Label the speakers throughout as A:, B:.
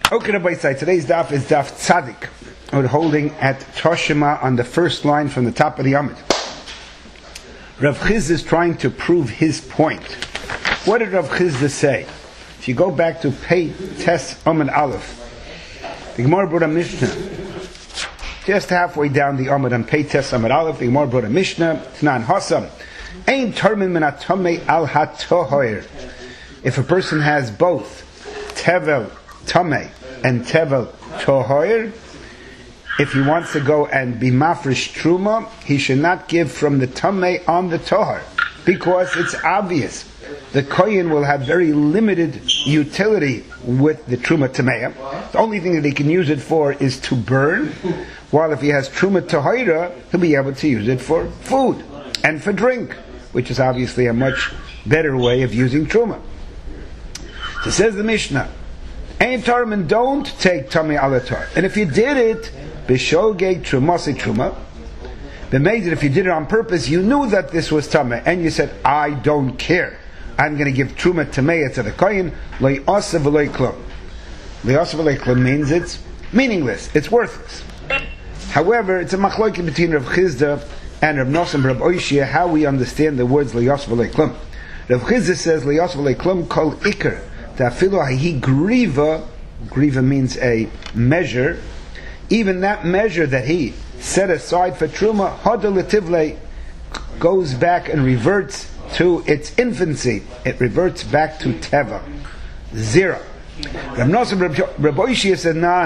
A: Okay, Rabbi Say, today's daf is daf Tzadik. We're holding at Toshima on the first line from the top of the Amud. Rav Chizda is trying to prove his point. What did Rav Chizda say? If you go back to Pei Tes Amud Aleph, the Gemara brought a Mishnah. Just halfway down the Amud on Pei Tes Amud Aleph, the Gemara brought a Mishnah. Tnan Hasam. Ein Termin min hatomei al hatohoir. If a person has both Tevel Tamei and Tevel Tohoir, if he wants to go and be mafresh truma, he should not give from the Tamei on the Tohar, because it's obvious the kohen will have very limited utility with the truma tameya. The only thing that he can use it for is to burn, while if he has truma tohira, he'll be able to use it for food and for drink, which is obviously a much better way of using truma. So says the Mishnah, Ein Tarman, don't take Tamei Alatar. And if you did it, B'shogeg Trumasi Truma, the made it if you did it on purpose, you knew that this was Tamei, and you said, I don't care. I'm going to give Truma Tameya to the Kohen, Lo Yosef V'lo Klum. Lo Yosef V'lo Klum means it's meaningless, it's worthless. However, it's a machloek between Rav Chizda and Rav Nosson Rav Oishia, how we understand the words Lo Yosef V'lo Klum. Rav Chizda says, Lo Yosef V'lo Klum Kol Iker. Griva means a measure. Even that measure that he set aside for truma, Hadalativle, goes back and reverts to its infancy. It reverts back to teva, 0. Rav Nosson Rav Oishia said, no.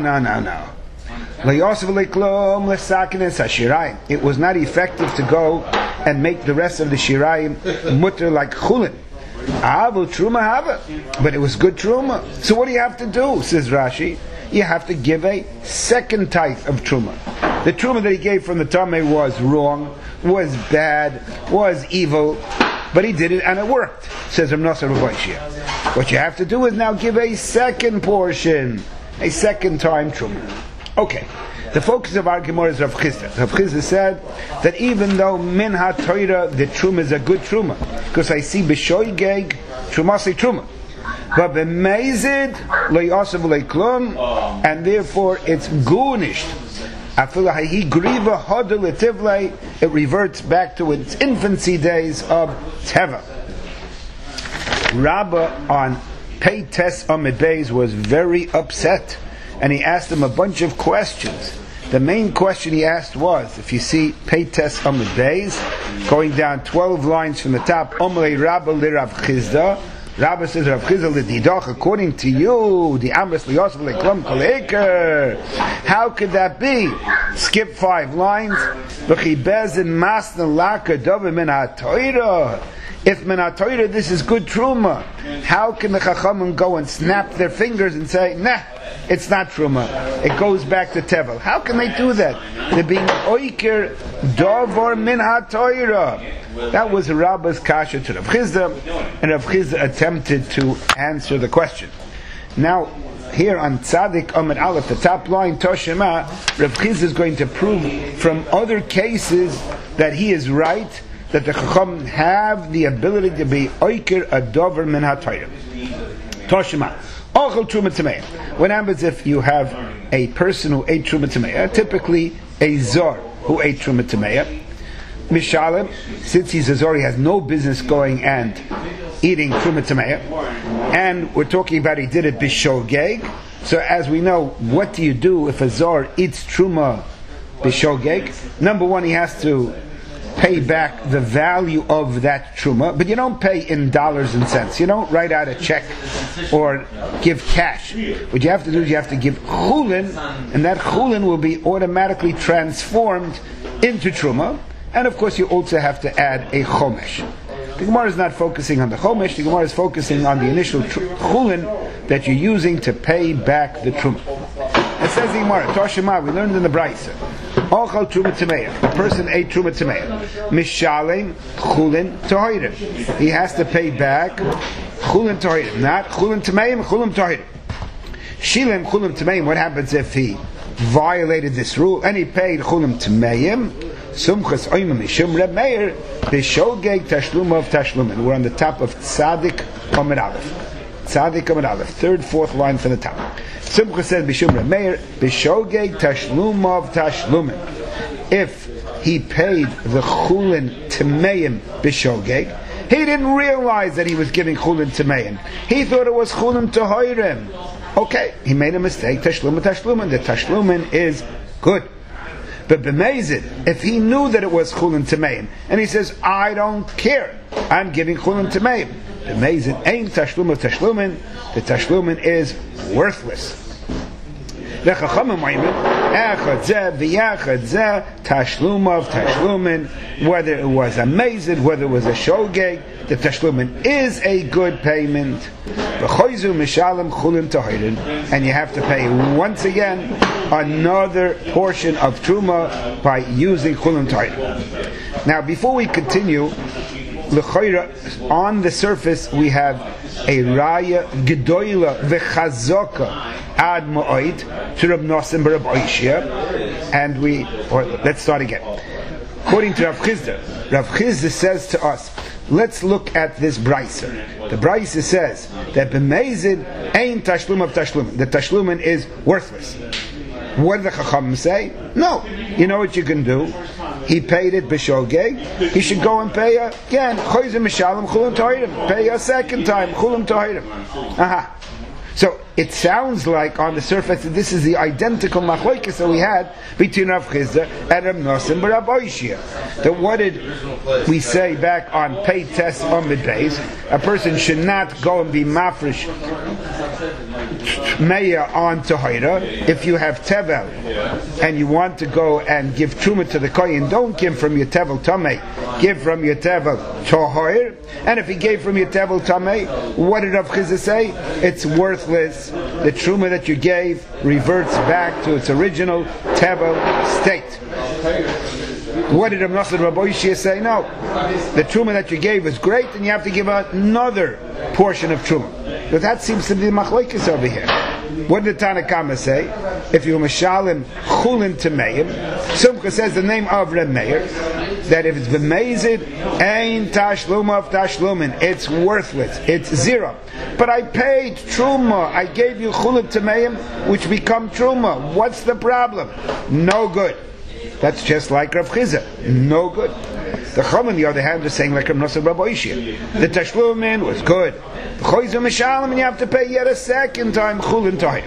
A: It was not effective to go and make the rest of the shirayim mutter like chulin. But it was good truma. So what do you have to do, says Rashi? You have to give a second type of truma. The truma that he gave from the Tamei was wrong, was bad, was evil, but he did it and it worked, says Rav Nosson Rav Oishia. What you have to do is now give a second portion, a second time truma. Okay. The focus of our Gemara is Rav Chizda. Rav Chizda said that even though min ha-toira, the truma is a good truma, because I see b'shoigeg trumasi truma, but b'meizid lo yosef lo klum, and therefore it's gunished. Afilu hahi griva hodu letivlei, it reverts back to its infancy days of teva. Rabbah on Pei Tes Amud Beis was very upset, and he asked him a bunch of questions. The main question he asked was, if you see Pei Tes Amud Beis, going down 12 lines from the top, Omrei Rabbah li Rav Chizda, Rabbah says, Rav Chizda l'didach, according to you, the Amris l'yosef l'klum kol eker, how could that be? Skip 5 lines, v'chi bezin masna laka dove min ha-toira. If min ha-toira, this is good truma, how can the Chachamim go and snap their fingers and say, nah, it's not truma, it goes back to tevel? How can they do that? They're being oiker dovar min ha-toira. That was Rabbah's kasha to Rav Chizda, and Rav Chizda attempted to answer the question. Now, here on Tzadik Amud Aleph, the top line, Toshima, Rav Chizda is going to prove from other cases that he is right, that the Chacham have the ability to be oiker a dover min ha-toira. Toshima. What happens if you have a person who ate truma tameya, typically a zor who ate truma tameya? Mishalem, since he's a zor, he has no business going and eating truma tameya, and we're talking about he did it b'shogeg. So as we know, what do you do if a zor eats truma b'shogeg? Number one, he has to pay back the value of that truma, but you don't pay in dollars and cents. You don't write out a check or give cash. What you have to do is you have to give chulin, and that chulin will be automatically transformed into truma, and of course you also have to add a chomesh. The Gemara is not focusing on the chomesh, the Gemara is focusing on the initial chulin that you're using to pay back the truma. It says the Gemara, Toshima, we learned in the Brisa, Ochal truma tameya. The person ate truma tameya. Mishalem chulin tohirim. He has to pay back chulin tohirim, not chulin tameim, chulin tohirim. Shilem chulin tameim. What happens if he violated this rule and he paid chulin tameim? Sumchas oimim mishum Reb Meir b'shogeg tashlum of tashlumin. We're on the top of Tzadik Amud Aleph. Tzadik Amud Aleph, third, fourth line from the top. Simcha said, Bishum Rameir, Bishogeg Tashlumov Tashlumin. If he paid the Chulin Tameim Bishogeg, he didn't realize that he was giving Chulin Tameim. He thought it was Chulin Tahoirim. Okay, he made a mistake. Tashlumin. The Tashlumin is good. But b'mezid, if he knew that it was Chulin Tameim, and he says, I don't care, I'm giving Chulin Tameim, b'mezid, ain't Tashlumin Tashlumin, the Tashlumin is worthless. The Chachamim Maimin, Echad Zeh v'Yachad Zeh, Tashlumov Tashlumin, whether it was a mezid, whether it was a shogeg, the Tashlumin is a good payment. V'choizu mishalem Chulin Tahirin, and you have to pay once again another portion of Truma by using Chulin Tahirin. Now, before we continue, l'choira, on the surface we have a raya gedoyla v'chazoka ad ma'oid to Rab Nosson bar Rab Oishia, and let's start again. According to Rav Chizda says to us, let's look at this brisa. The brisa says that b'mezid ain't tashlum of tashlumin. The tashlumin is worthless. What did the Chachamim say? No. You know what you can do? He paid it b'shogeg. He should go and pay again. Pay a second time. Aha. So it sounds like on the surface that this is the identical machlokes that we had between Rav Chizda and Rab Nosson bar Rab Oishia. That what did we say back on Pei Tes Amud Beis? A person should not go and be mafresh Meya on Tahira. If you have Tevel and you want to go and give Truma to the Kohen, don't give from your Tevel Tamei, give from your Tevel Tahir. And if he gave from your Tevel Tamei, what did Rav Chizda say? It's worthless. The Truma that you gave reverts back to its original Tevel state. What did Rab Nosson Rab Oishia say? No. The Truma that you gave is great and you have to give another portion of Truma. But that seems to be the machlokes over here. What did the Tanakama say? If you mishalim Chulin Tameim, Simcha says the name of Reb Meir, that if it's b'mezid, ain tashlum of tashlumin, it's worthless, it's zero. But I paid Truma, I gave you Chulin Tameim, which become Truma. What's the problem? No good. That's just like Rav Chizda. No good. The Chum, on the other hand, is saying like Rav Nosson Rab Oishia. The Tashlumin was good. The Choyzu Mishalim, and you have to pay yet a second time Chulin Tahir.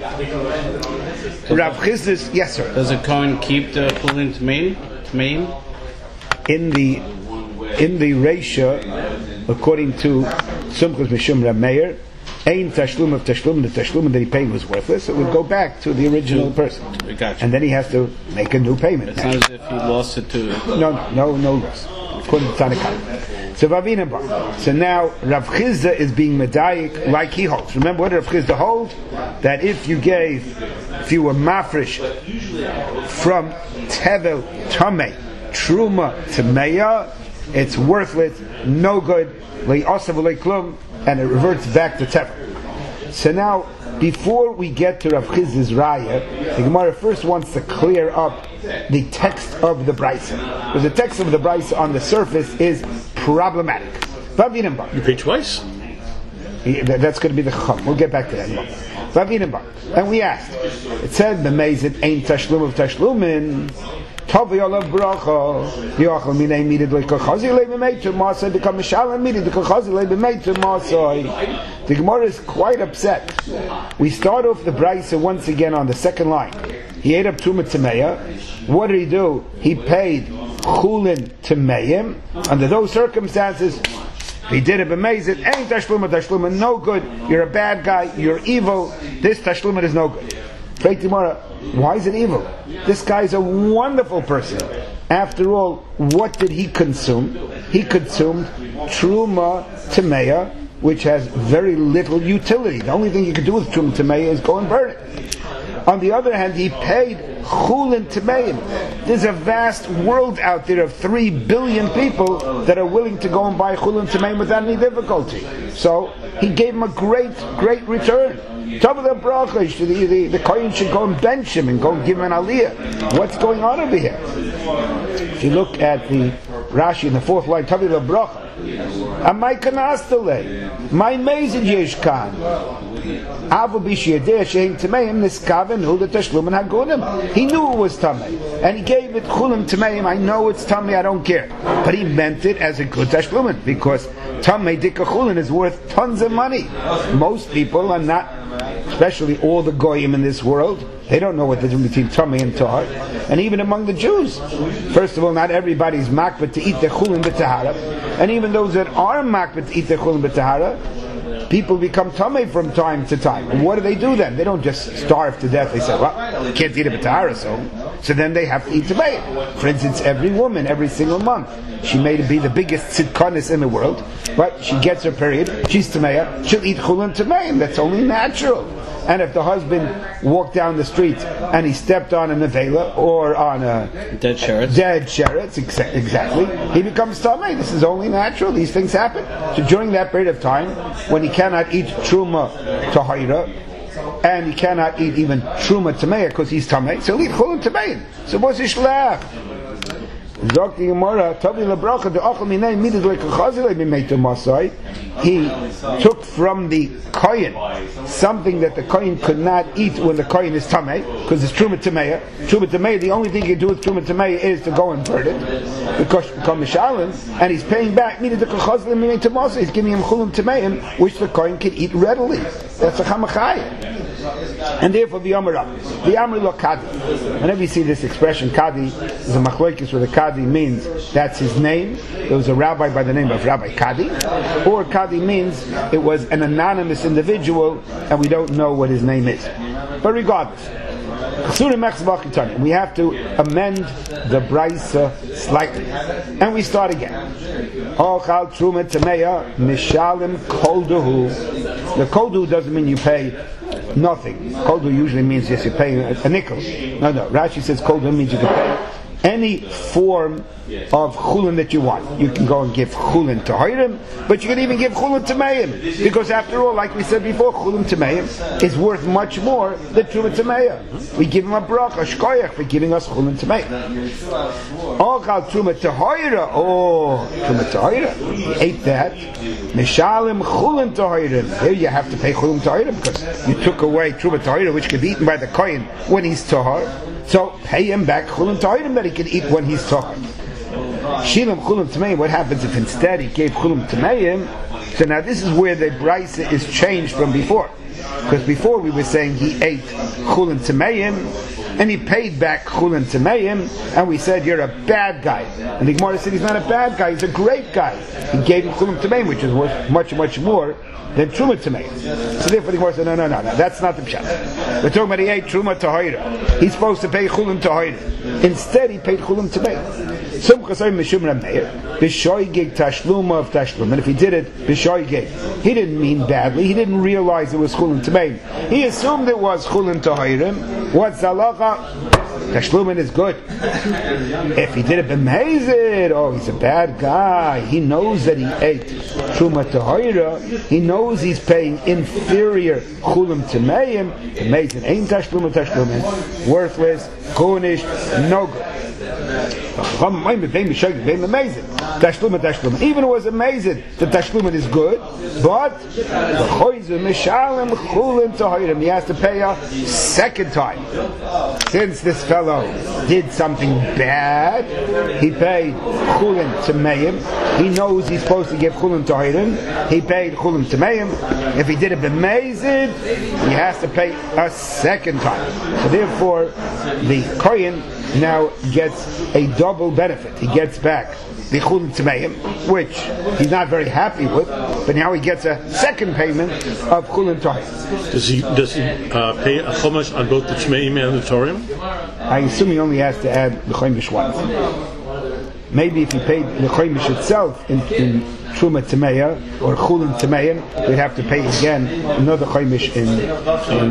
A: Rav Chizda's, yes sir.
B: Does a Kohen keep the Chulin Tameim?
A: In the Reisha, according to Sumchus Mishum Rab Meir, Ein tashlum of tashlum, the tashlum that he paid was worthless. It would go back to the original person, and then he has to make a new payment.
B: It's not as if he lost it to.
A: No loss. According to Tanakh. So now Rav Chizda is being medayik like he holds. Remember what did Rav Chizda hold? That if you were mafresh from tevel tamei truma to meya, it's worthless, no good, le'asav le'klum, and it reverts back to tevel. So now, before we get to Rav Chizda's raya, the Gemara first wants to clear up the text of the brisa, because the text of the brisa on the surface is problematic.
C: You pay twice?
A: That's going to be the chum. We'll get back to that in a moment. And we asked, it said b'mezid ain't tashlum of tashlumin. Tavi olav bracha. Yochel minei midid le'kachazi le'b'meitu masai. Become mishalim midid le'kachazi le'b'meitu masai. The Gemara is quite upset. We start off the brisa once again on the second line. He ate up Truma Tameya. What did he do? He paid Chulin Tameim. Under those circumstances, he did it b'mezid. Ain't tashluma, no good. You're a bad guy. You're evil. This tashluma is no good. Why is it evil? This guy is a wonderful person. After all, what did he consume? He consumed Truma Tameya, which has very little utility. The only thing you can do with Truma Tameya is go and burn it. On the other hand, he paid Chulin Tameim. There's a vast world out there of 3 billion people that are willing to go and buy Chulin Tameim without any difficulty. So he gave him a great return. Top of the bracha, the Kohen should go and bench him and go and give him an aliyah. What's going on over here? If you look at the Rashi in the fourth line, Tavi la bracha, Amai kanastale. My mezid yishkan. Avu bishiyadeh sheim tameim niskaven hu the tashlumin hagunim. He knew it was tamei, and he gave it chulim tameim. I know it's tamei. I don't care, but he meant it as a good tashlumin because tamei dikachulin is worth tons of money. Most people are not, especially all the goyim in this world. They don't know what the difference between tummy and tahar. And even among the Jews, first of all, not everybody's makbet to eat their chulin b'tahara. And even those that are makbet to eat their chulin b'tahara, people become tummy from time to time. And what do they do then? They don't just starve to death. They say, well, you can't eat a b'tahara, so then they have to eat tummy. For instance, every woman, every single month, she may be the biggest tzidkonis in the world, but she gets her period, she's tameya, she'll eat chulin tameim. That's only natural. And if the husband walked down the street and he stepped on a nevela or on a dead sheretz, exactly, he becomes tamei. This is only natural. These things happen. So during that period of time, when he cannot eat truma tahira, and he cannot eat even truma tamei because he's tamei, so he'll eat chulun tamei. So what's his shlach? He took from the kohen something that the kohen could not eat when the kohen is tamei, because it's truma tameya. Truma tameya, the only thing you can do with truma tameya is to go and burn it, because you become mishalim, and he's paying back. He's giving him chulim tameim, which the kohen can eat readily. That's a chamachayah. And therefore the Amri lo Kadi. Whenever you see this expression Kadi, there's a machlokes where the Kadi means that's his name. There was a rabbi by the name of Rabbi Kadi, or Kadi means it was an anonymous individual and we don't know what his name is. But regardless, we have to amend the Braisa slightly, and we start again. The koldu doesn't mean you pay nothing. Koldu usually means yes, you're paying a nickel. No. Rashi says koldu means you can pay any form of chulin that you want. You can go and give chulin to Hiram, but you can even give chulin to Meim, because after all, like we said before, chulin to Meim is worth much more than truma tameya. We give him a bracha, a shkoyach for giving us chulin to Meim. Oh, truma to Hiram. Oh, truma to Hiram. He ate that. Mishalim chulin to Hiram. Here you have to pay chulin to Hiram because you took away truma to Hiram, which could be eaten by the kohen when he's tahar. So pay him back chulin ta'irim that he can eat when he's tahar. Shilam chulim tameim. What happens if instead he gave chulim tameim? So now this is where the brisa is changed from before, because before we were saying he ate chulim tameim and he paid back chulin tameim, and we said you're a bad guy. And the Gemara said he's not a bad guy; he's a great guy. He gave him chulim tameim, which is worth much more than truma tameim. So therefore the Gemara said, no, that's not the pshat. We're talking about he ate truma tahira. He's supposed to pay chulin tahira. Instead, he paid chulin tameim. Some chasayim mishum rameir b'shoygeg tashluma of tashlum. And if he did it b'shoygeg, he didn't mean badly. He didn't realize it was chulin tameim. He assumed it was chulin tahira. What's halacha? Tashlumin is good. If he did it b'mezid, oh, he's a bad guy. He knows that he ate truma tahira. He knows he's paying inferior chulim tameim. Amazing, ain't tashlumin, worthless, kunish, no good. Tashlumin. Even it was amazing that tashlumin is good, but he has to pay a second time. Since this fellow did something bad, he paid chulin tameim. He knows he's supposed to give chulin tahirim. He paid chulin tameim. If he did it b'mezid, he has to pay a second time. So therefore, the kohen now gets a double benefit. He gets back the chulin tameim, which he's not very happy with, but now he gets a second payment of chulin tameim.
C: Does he pay a chumash on both the tameim and the tarim?
A: I assume he only has to add the chomish once. Maybe if he paid the chomish itself in truma tameya or chulin tameim, he'd have to pay again another chomish in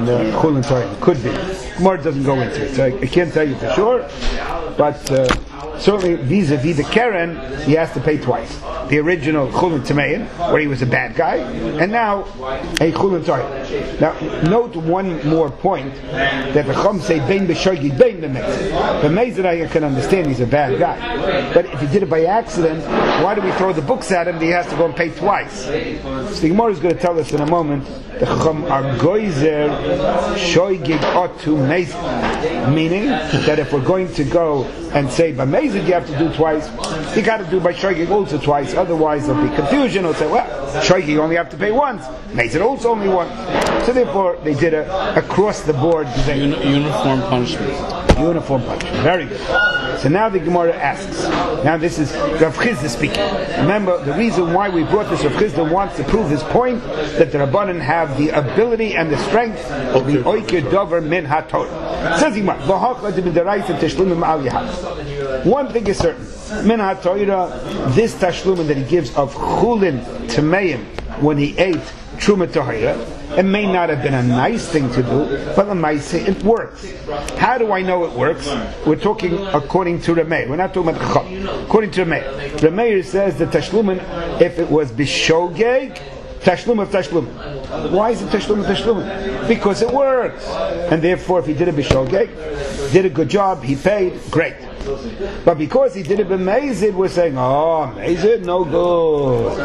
A: chulin tameim. Could be. Gemara doesn't go into it, so I can't tell you for sure, but certainly vis-a-vis the Keren, he has to pay twice. The original Chulin Tamein, where he was a bad guy, and now a Chulin Torah. Now, note one more point, that the Chum say, Bein b'shogi, bein b'mezid. The Mezid I can understand, he's a bad guy. But if he did it by accident, why do we throw the books at him that he has to go and pay twice? So the Gemara is going to tell us in a moment, the Chum are goizer shoigig otu mezid. Meaning, that if we're going to go and say, by mezid you have to do twice, you got to do by shoigig also twice, otherwise there'll be confusion. Or say, well, shoigig you only have to pay once, mezid also only once. So therefore, they did a across the board
B: uniform punishment.
A: Uniform punishment. Very good. So now the Gemara asks. Now this is Rav Chizda speaking. Remember, the reason why we brought this, Rav Chizda wants to prove his point that the Rabbanan have the ability and the strength to be oiker dover min haTorah. Says Gemara, v'hachla d'midaraisa teshlumim al yahad. One thing is certain, min haTorah, this tashlumim that he gives of chulin tameim when he ate truma tahira, it may not have been a nice thing to do, but the Maisa, it works. How do I know it works? We're talking according to Rameir. We're not talking about Chacham. According to Rameir. Rameir says the Tashlumin, if it was Bishogeg, Tashlum of Tashlum. Why is it Tashlum of Tashlum? Because it works. And therefore, if he did a Bishogeg, did a good job, he paid, great. But because he did it b'mezid, we're saying, oh, mezid, no good.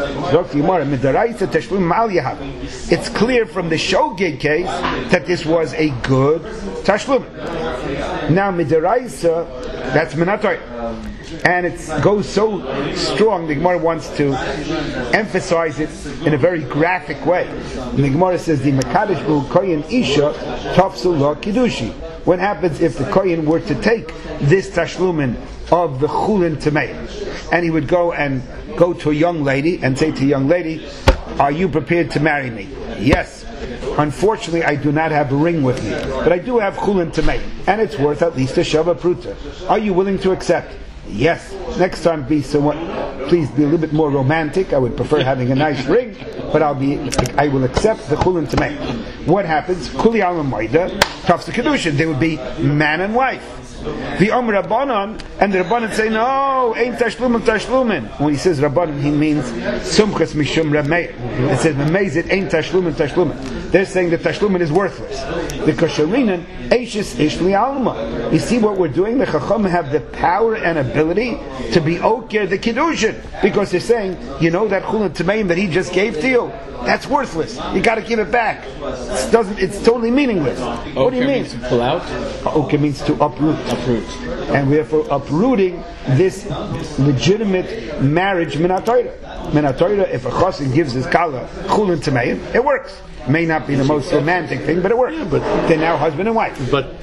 A: It's clear from the shogeg case that this was a good tashlum. Now, midaraisa, that's minatoy. And it goes so strong, the Gemara wants to emphasize it in a very graphic way. And the Gemara says, the Mekadesh bu koyin isha tafsul la kiddushi. What happens if the kohen were to take this tashlumin of the chulin tamei, and he would go to a young lady and say to a young lady, are you prepared to marry me? Yes. Unfortunately, I do not have a ring with me, but I do have chulin tamei, and it's worth at least a shava pruta. Are you willing to accept? Yes. Next time, please be a little bit more romantic. I would prefer having a nice ring, but I will accept the chulin tamei. What happens? Kuli al maida, tafsa kedushin. They would be man and wife. The Rabbanan, and the Rabbanan say, no, ain't tashlumin tashlumin. When he says Rabbanan, he means sumchas mishum Rameir. It says Memezit ain't tashlumin tashlumin. They're saying that tashlumin is worthless. The kasharinan eishis ishli alma. You see what we're doing? The chacham have the power and ability to be okir the kiddushin, because they're saying, you know that chulin tameim that he just gave to you, that's worthless. You got to give it back. It's totally meaningless. What do you mean?
B: Means to pull out.
A: Okay means to uproot. And therefore uprooting this legitimate marriage minatoira. Minatoira, if a chassid gives his kala chulin tameim, it works. May not be the most romantic thing, but it works. But they're now husband and wife.
C: But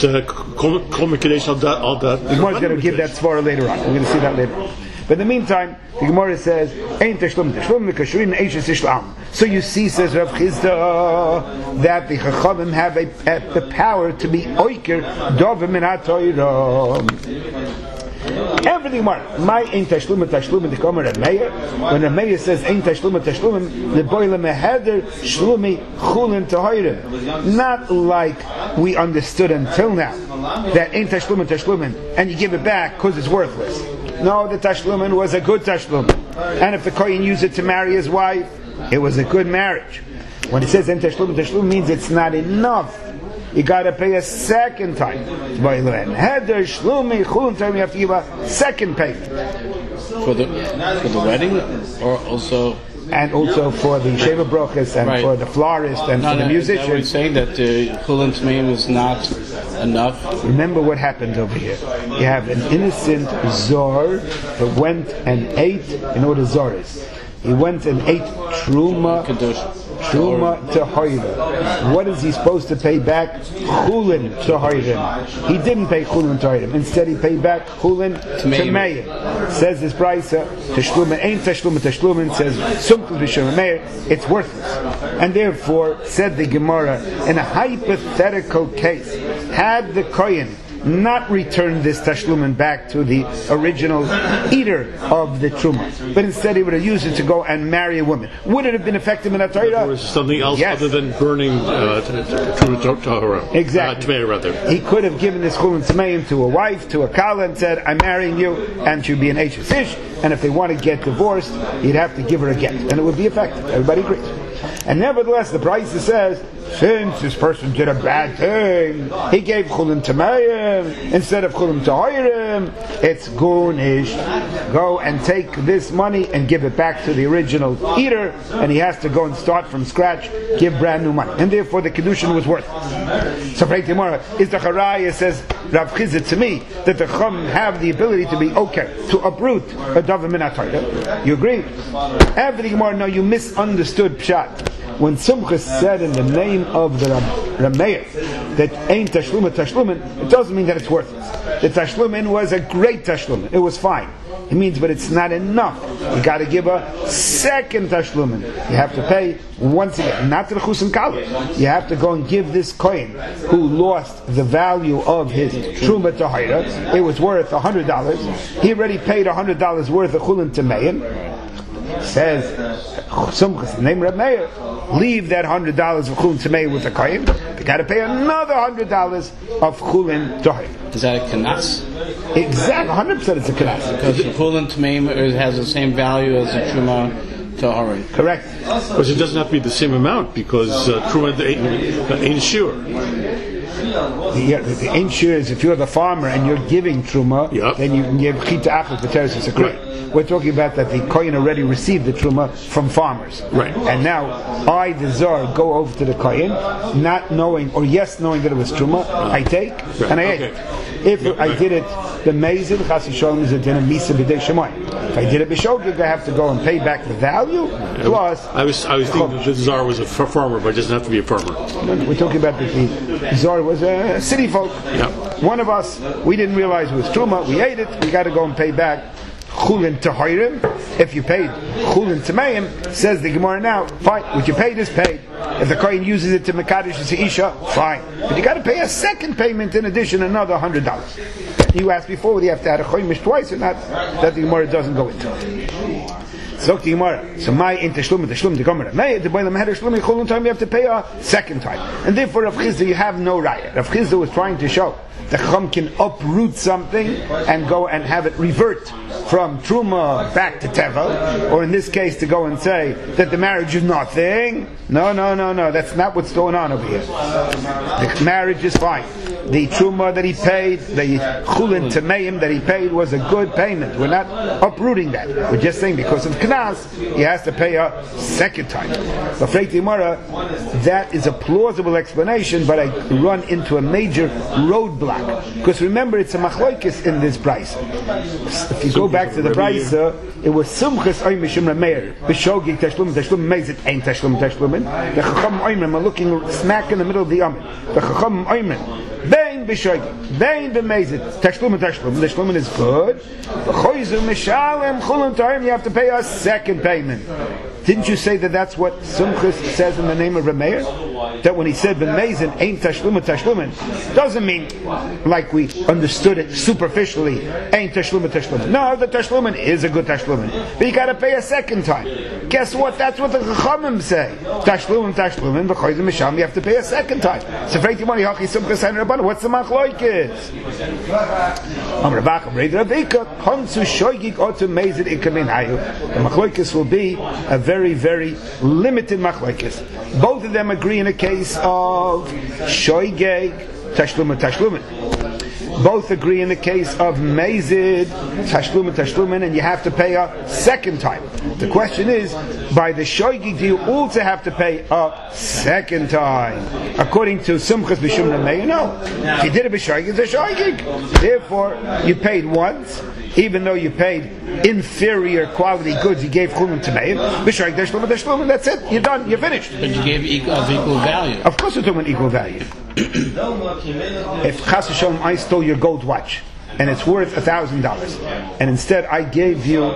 C: all that.
A: The Gemara is going to give that svara later on. We're going to see that later on. But in the meantime, the Gemara says, "Ein tashlum tashlum mikashurin eishes ishlam." So you see, says Rav Chizda, that the Chachamim have the power to be oiker dovim min haTorah. Everything Gemara. My ein tashlum tashlum the Gemara Rameir. When Rameir says ein tashlum tashlum, the boile meheder shlumi chulin tahirim. Not like we understood until now that ein tashlum tashlum, and you give it back because it's worthless. No, the tashlumin was a good tashlumin, and if the kohen used it to marry his wife, it was a good marriage. When it says en tashlum means it's not enough. You got to pay a second time. Heder shlumi chulin time, you have to give a second payment
B: For the wedding, or also.
A: And also for the Sheva Brochus and for the florist and for the musician.
B: We're saying that chulin tameim is not enough.
A: Remember what happened over here. You have an innocent Zor that went and ate in order Zoris. He went and ate Truma Tahoira. What is he supposed to pay back? Chulin Tahoirim. He didn't pay Chulin Tahoirim. Instead, he paid back Chulin Tameim. Says this price, Tashlumin ain't Tashlumin, says Sumtul B'Shem. It's worthless. And therefore, said the Gemara, in a hypothetical case, had the Kohen not return this tashlumin back to the original eater of the truma, but instead he would have used it to go and marry a woman. Would it have been effective in a Torah?
C: There was something else other than burning truma tahora.
A: Exactly.
C: Tmei, rather.
A: He could have given this chulin tmeim to a wife, to a kala, and said, "I'm marrying you," and she'd be an Eishes Ish. And if they want to get divorced, he'd have to give her a get, and it would be effective. Everybody agrees. And nevertheless, the Brisa says, since this person did a bad thing, he gave chulin tmeim instead of chulin tahirim, it's gunish. Go and take this money and give it back to the original eater, and he has to go and start from scratch, give brand new money, and therefore the kedushin was worth it. So Frei Gemara is the Charaya, says Rav Chizit to me, that the Chum have the ability to be okay to uproot a davar min ha-Torah. You agree? After the Gemara, no, you misunderstood Pshat. When Sumchus said in the name of the Rameir that ain't tashlumin, it doesn't mean that it's worthless. The tashlumin was a great tashlumin. It was fine. It means, but it's not enough. You got to give a second tashlumin. You have to pay once again, not to the chus and kala. You have to go and give this kohen who lost the value of his truma tahira. It was worth $100. He already paid $100 worth of chulin tmeim. Says Sumchus, the name Reb Meir, leave that $100 of chulin tmeim with the kohen. They got to pay another $100 of chulin tahira.
B: Is that a kanas?
A: Exactly, 100% it's a kanas.
B: Because the chulin tmeim has the same value as the truma tahara.
A: Correct.
C: Because it doesn't have to be the same amount, because truma ain't sure.
A: The insure is if you're the farmer and you're giving truma, then you can give chita achot b'teres secret. We're talking about that the kohen already received the truma from farmers,
C: right?
A: And now I, the zar, go over to the kohen, not knowing or knowing that it was truma. I take and I ate. If I did it the mezid, chas v'sholom is a din of misa b'dei shemayim. If I did it b'shogig, I have to go and pay back the value. Plus,
C: I was thinking that the czar was a farmer, but it doesn't have to be a farmer.
A: We're talking about that the czar was a city folk. One of us, we didn't realize it was truma. We ate it. We got to go and pay back chulin tahirim. If you paid chulin tmeim, says the Gemara now, fine. What you paid is paid. If the kohen uses it to mekadosh as isha, fine. But you got to pay a second payment in addition, another $100. You asked before whether you have to add a choimish twice or not. That the Gemara doesn't go into it. So the Gemara, so my in tashlum the Gemara, may the boilam had tashlum chulin time you have to pay a second time, and therefore Rav Chizda you have no raya. Rav Chizda was trying to show the Chum can uproot something and go and have it revert from Truma back to Teva, or in this case to go and say that the marriage is nothing. No, that's not what's going on over here. The marriage is fine. The Truma that he paid, the Chulin Tmeim that he paid was a good payment. We're not uprooting that. We're just saying because of Knas, he has to pay a second time. But Frei Gemara, that is a plausible explanation, but I run into a major roadblock. Because remember, it's a machloikis in this brisa. If you go back to the brisa, it was Sumchus oy mishum Rameir b'shogig tashlum mezit ain't tashlum. The Chacham oymrim are looking smack in the middle of the Amid. The Chacham oymrim bein b'shogig bein b'mezit tashlum. The tashlum is good. Choyzu mishalem chulun tarim. You have to pay a second payment. Didn't you say that that's what Sumchus says in the name of Rameir? That when he said b'mezit ain't tashlumin, doesn't mean like we understood it superficially. Ain't tashlumin. No, the tashlumin is a good tashlumin, but you got to pay a second time. Guess what? That's what the Chachamim say. Tashlumin, v'choyzim misham. You have to pay a secend time. So Frei Gemara hachi Sumchus and Rabbanan. What's the machloikis? Amar Bacham Reid Ravika Hansu Shoygig Otu Mezid Ikamin Hayu. The machloikis will be a very, very limited machloikis. Both of them agree in a case of Shoygig Tashlumin. Both agree in the case of Mezid Tashlumin, and you have to pay a second time. The question is, by the Shoygig, do you also have to pay a second time? According to Sumchus B'Shum Rameir, no. If you did it b'Shoygig, it's a Shoygig. Therefore, you paid once, even though you paid inferior quality goods, you gave chulin tmeim, b'Shoygig Tashlumin, that's it. You're done. You're finished.
B: But you gave equal value.
A: Of course, we're talking equal value. If Chas v'Sholom, I stole your gold watch and it's worth $1,000, and instead I gave you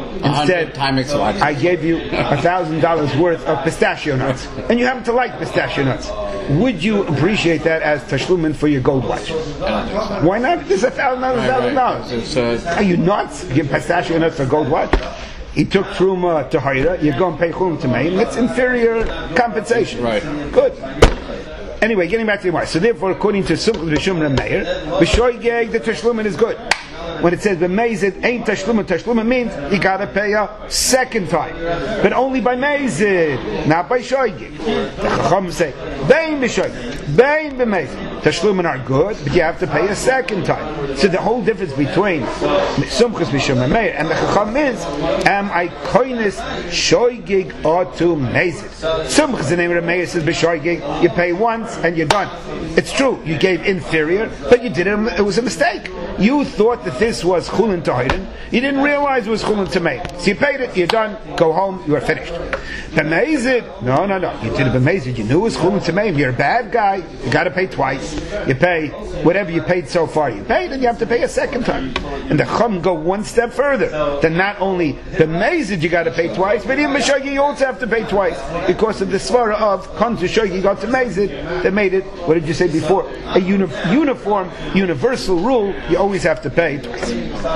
A: $1,000 worth of pistachio nuts, and you happen to like pistachio nuts, would you appreciate that as tashlumin for your gold watch?
B: I don't think so.
A: Why not? This is $1,000.
B: It's,
A: Are you nuts? Give pistachio nuts for gold watch? He took truma to Hayra. You're going to pay chum to me. It's inferior compensation.
B: Right.
A: Good. Anyway, getting back to the Gemara. So therefore, according to Sumch Rishum Meir, b'shoygeg the tashlumin is good. When it says b'mezid ain't tashlumin means you gotta pay a second time, but only by mezid, not by shoygeg. The Chacham say bein b'shoygeg, bein b'mezid. Tashlumin are good, but you have to pay a second time. So the whole difference between Sumchus Rishum Meir and the Chacham is, am I koines shoygeg or to mezid? Sumchus the name of the Meir says b'shoygeg, you pay once and you're done. It's true, you gave inferior, but you did it was a mistake. You thought that this was chulin to hayden. You didn't realize it was chulin to meir. So you paid it, you're done, go home, you are finished. B'mezid, no. You did it b'mezid, you knew it was chulin to meir. You're a bad guy, you got to pay twice. You pay whatever you paid so far, you paid, and you have to pay a second time. And the Chum go one step further. Then not only b'mezid you got to pay twice, but even b'shoygeg you also have to pay twice. Because of the svara of come to shoygeg, got to mezid, they made it, what did you say before? A uniform, universal rule, you always have to pay twice.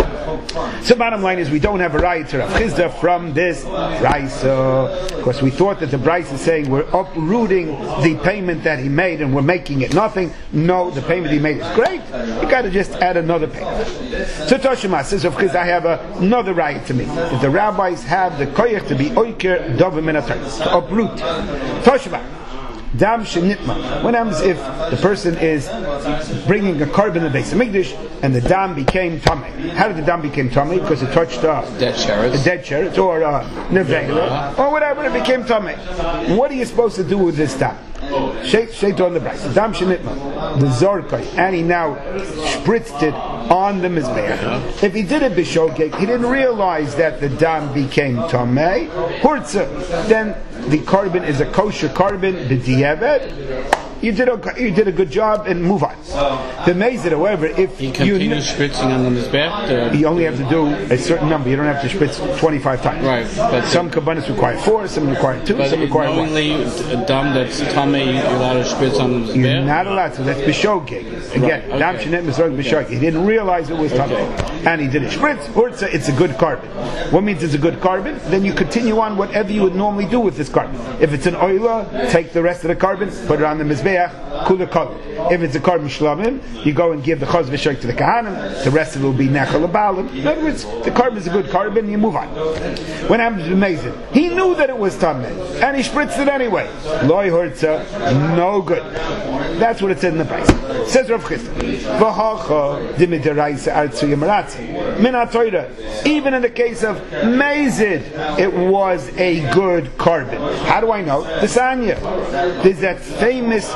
A: So bottom line is we don't have a right to Rav Chizda from this Brisa. Because we thought that the Brisa is saying we're uprooting the payment that he made and we're making it nothing. No, the payment he made is great. You got to just add another payment. So Toshima says, of course, I have another right to me. If the rabbis have the koyach to be oiker dovim min atayis, to uproot. Toshima. Dam shenitma. What happens if the person is bringing a carbon in the base of Mikdash and the dam became tamei? How did the dam become tamei? Because it touched the dead sherets or nevela or whatever, it became tamei. What are you supposed to do with this dam? Shait on the bright. Dam shenitma, the zorkai, and he now spritzed it on the mizbeach. If he did it b'shogeg, he didn't realize that the dam became tamei. Hurtza, then the carbon is a kosher carbon. The diavad, you did a good job and move on. The mezid, however, if
B: you continue spritzing on the mizbeach,
A: you only have to do a certain number. You don't have to spritz 25 times.
B: Right, but
A: some kabbanis require 4, some require 2, some require 1.
B: Knowingly, a dam that's tamei, you're allowed to spritz on the mizbeach.
A: You're not allowed to. That's b'shogeg. Again, dam shenet mizrog b'shogeg. He didn't realize it was tamei, and he did it spritz. Hurtza, it's a good carbon. What means it's a good carbon? Then you continue on whatever you would normally do with this carbon. If it's an oila, take the rest of the carbon, put it on the mizbeach. Kula kol. If it's a carbon shlamim, you go and give the chaz v'shayk to the kahanim. The rest of it will be nechal abalim. In other words, the carbon is a good carbon, and you move on. When happens amazing, he knew that it was tamei, and he spritzed it anyway. Loi hurtza, no good. That's what it said in the price. It says Rav Chizda, v'hacha dimideraisa artzu yemaratze min ha'toira. Even in the case of mezid, it was a good carbon. How do I know? The Sanya. There's that famous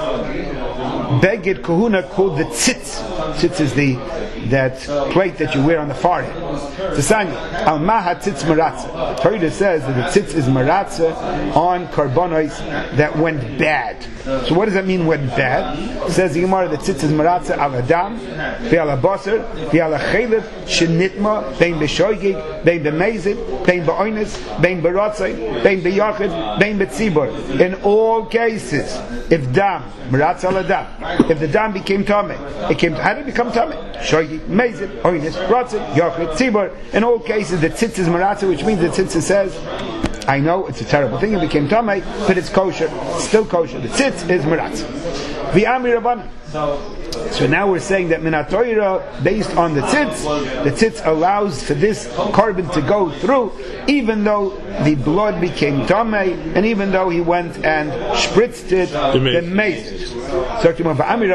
A: beged kahuna called the tzitz. Tzitz is that plate that you wear on the forehead. The Sanya. Al maha tzitz maratza. Torah says that the tzitz is maratza on karbonos that went bad. So what does that mean went bad? It says the Gemara that tzitz is maratza al adam, ve'al basar, ve'al chaylev, shenitma, bein b'shoygig, bein b'mezid, bein b'oines, bein b'ratzay, bein b'yachid, bein b'tzibur. In all cases, if dam, maratza al adam, if the dam became tamei, how did it become tamei? Shoygig, mezid, oines, ratzay, yachid, tzibur. In all cases, the tzitz is maratza, which means the tzitz says, I know it's a terrible thing, it became tamei, but it's kosher, it's still kosher. The tzitz is maratza. V'ami rabbanan. So now we're saying that Minat Torah, based on the tzitz allows for this carbon to go through, even though the blood became tamei, and even though he went and spritzed it, the mezid. So and the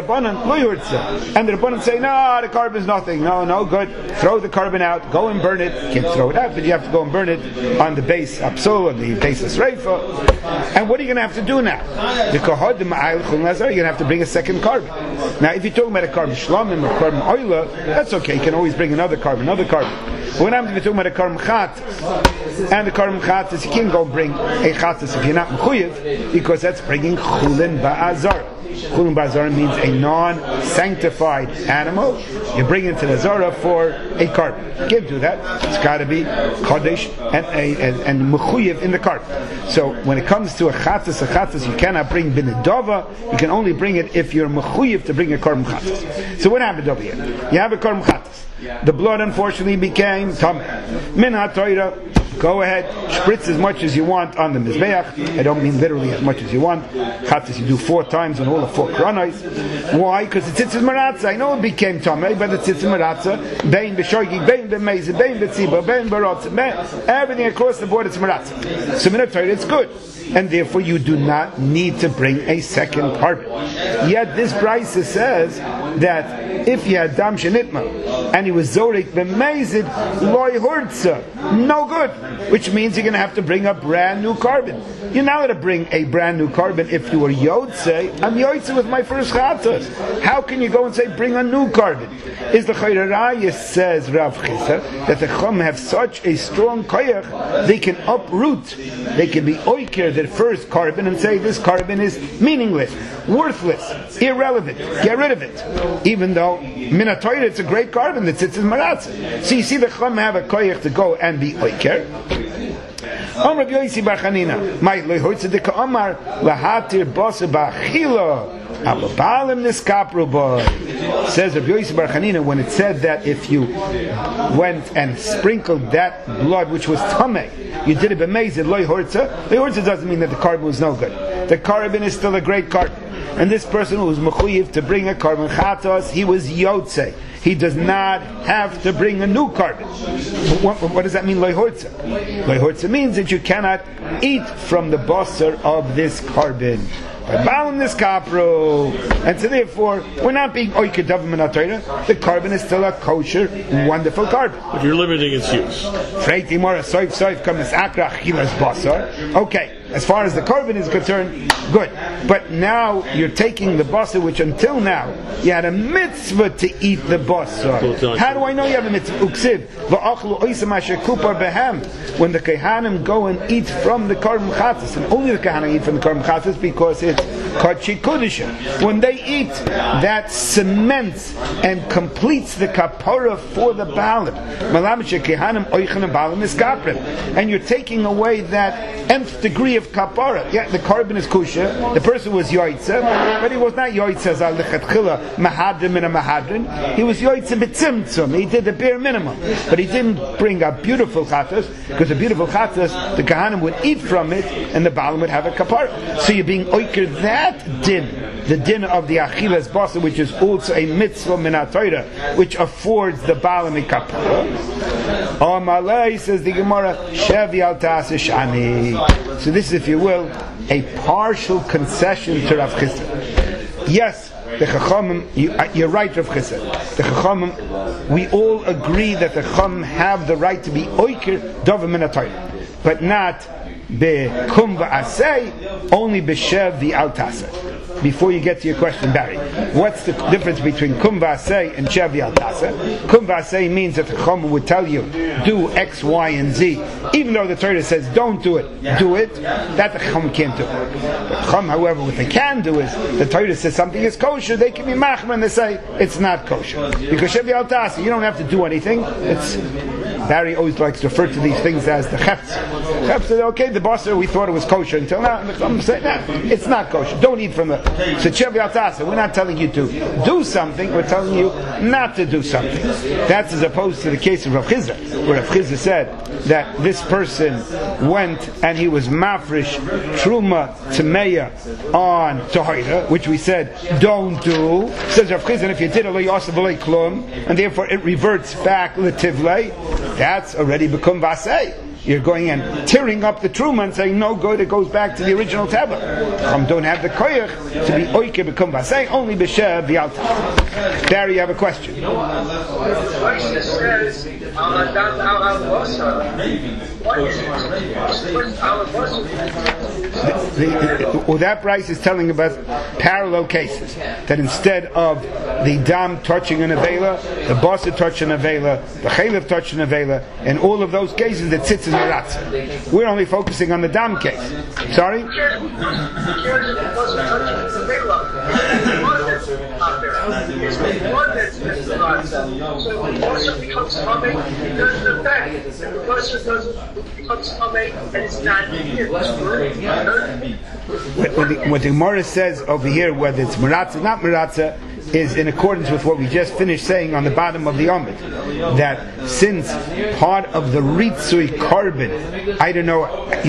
A: Rabbanan say, no, the carbon is nothing. No, good. Throw the carbon out. Go and burn it. You can't throw it out, but you have to go and burn it on the base apsul, on the base of sreifa. And what are you going to have to do now? The kahod, the ma'ayil chul nazar, you're going to have to bring a second carbon. Now, if you're talking about a carbon shlamim or carbon oila, that's okay. You can always bring another carbon. But when I'm talking about a carbon chat, and the carbon chat is, you can't go bring a chatas if you're not mechuyev, because that's bringing chulin ba'azar. Chulin Bazar means a non-sanctified animal. You bring it to the Zara for a carbon. You can't do that. It's got to be Kodesh and Mechuyev in the carbon. So when it comes to a Chatas, you cannot bring Binadova. You can only bring it if you're Mechuyev to bring a carbon Chatas. So what happened over here? You have a carbon Chatas. The blood unfortunately became Tameh. Min HaTorah, go ahead, spritz as much as you want on the Mizbeach. I don't mean literally as much as you want. Chatas you do 4 times on all the 4 kronos. Why? Because the tzitzis maratza. I know it became Tameh, but the tzitzis maratza, bein b'shoigig, bein b'meiz, bein b'tziba, bein b'rotz, everything across the board it's maratza. So min HaTorah it's good. And therefore you do not need to bring a second carbon. Yet this Brisa says that if you had Dam Shenitma and he was Zorik B'mezid Loi Hurtza, no good, which means you're going to have to bring a brand new carbon. You're not going to bring a brand new carbon if you were Yotze. I'm Yotze with my first Chatas. How can you go and say bring a new carbon? Is the Chayrarayah, says Rav Chisda, that the Chum have such a strong koyach, they can uproot, they can be oiker the first carbon and say this carbon is meaningless, worthless, irrelevant, get rid of it. Even though min HaTorah it's a great carbon that sits in maratza. So you see the Chum have a koyach to go and be oiker. Amar Yosi Bar Chanina, my loyhotze de Amar lahatir bosa ba'achila. Says Rabbi Yosi Bar Chanina, when it said that if you went and sprinkled that blood which was tameh, you did it b'meizid loy hortza. The hortza doesn't mean that the carbon was no good. The carbon is still a great carbon. And this person who was mechuyev to bring a carbon chatos, he was yotze. He does not have to bring a new carbon. What does that mean, loy hortza? Loy hortza means that you cannot eat from the basar of this carbon. Bound this kapro, and so therefore we're not being oikadav min HaTorah. The carbon is still a kosher, wonderful carbon.
C: But you're limiting its use.
A: Freiti mora soif comes akra chilas basar. Okay, as far as the carbon is concerned, good. But now you're taking the basar, which until now you had a mitzvah to eat the basar. How do I know you have a mitzvah? Uksiv va'achlu oisam asher kupar behem. When the kehanim go and eat from the carbon chatas, and only the kehanim eat from the carbon chatas because it's Kodshi Kudusha. When they eat, that cements and completes the kapara for the balim. And you're taking away that nth degree of kapara. Yeah, the carbon is kusha. The person was yoitze, but he was not yoitze as al lechatchila mahadrim and a mahadrin. He was yoitze b'tzimtzum. He did the bare minimum, but he didn't bring a beautiful chatas, because the beautiful chatas the kahanim would eat from it, and the balim would have a kapara. So you're being oiker that din, the din of the achilas basa, which is also a mitzvah min HaTorah, which affords the balim a kapara. Amalei, says the Gemara, shevi al ta'aseh shani. So this is, if you will, a partial concession to Rav Chisda. Yes, the Chachamim, you're right, Rav Chisda. The Chachamim, we all agree that the Chachamim have the right to be oiker davar min HaTorah, but not Bekum v'asei, only b'shev v'al taseh. Before you get to your question, Barry, what's the difference between kum v'asei and shev v'al taseh? Kum v'asei means that the Chum would tell you, do X, Y, and Z. Even though the Torah says, don't do it, do it, that the Chum can't do. The Chum, however, what they can do is, the Torah says something is kosher, they can be machman and they say, it's not kosher. Because shev v'al taseh, you don't have to do anything. It's Barry always likes to refer to these things as the chefs. Chefs said, okay, the basar, we thought it was kosher until now. I'm saying, no, it's not kosher. Don't eat from the... So, we're not telling you to do something, we're telling you not to do something. That's as opposed to the case of Rav Chisda, where Rav Chisda said that this person went and he was mafresh truma temeya on tahira, which we said, don't do. Says Rav Chisda, if you did it, and therefore it reverts back l'tivlei, that's already become vasei. You're going and tearing up the truma and saying no good, it goes back to the original tablet. Don't have the koyach to be oike become vasei, only b'shev v'alta. Barry, you have a question. that price is telling about parallel cases. That instead of the dam touching an avela, the bossa touching an avela, the chaylev touching an avela, and all of those cases that sits in the ratza. We're only focusing on the dam case. Sorry? What the Gemara says over here, whether it's meratza, not meratza, is in accordance with what we just finished saying on the bottom of the Amud, that since part of the ritzui carbon, I don't know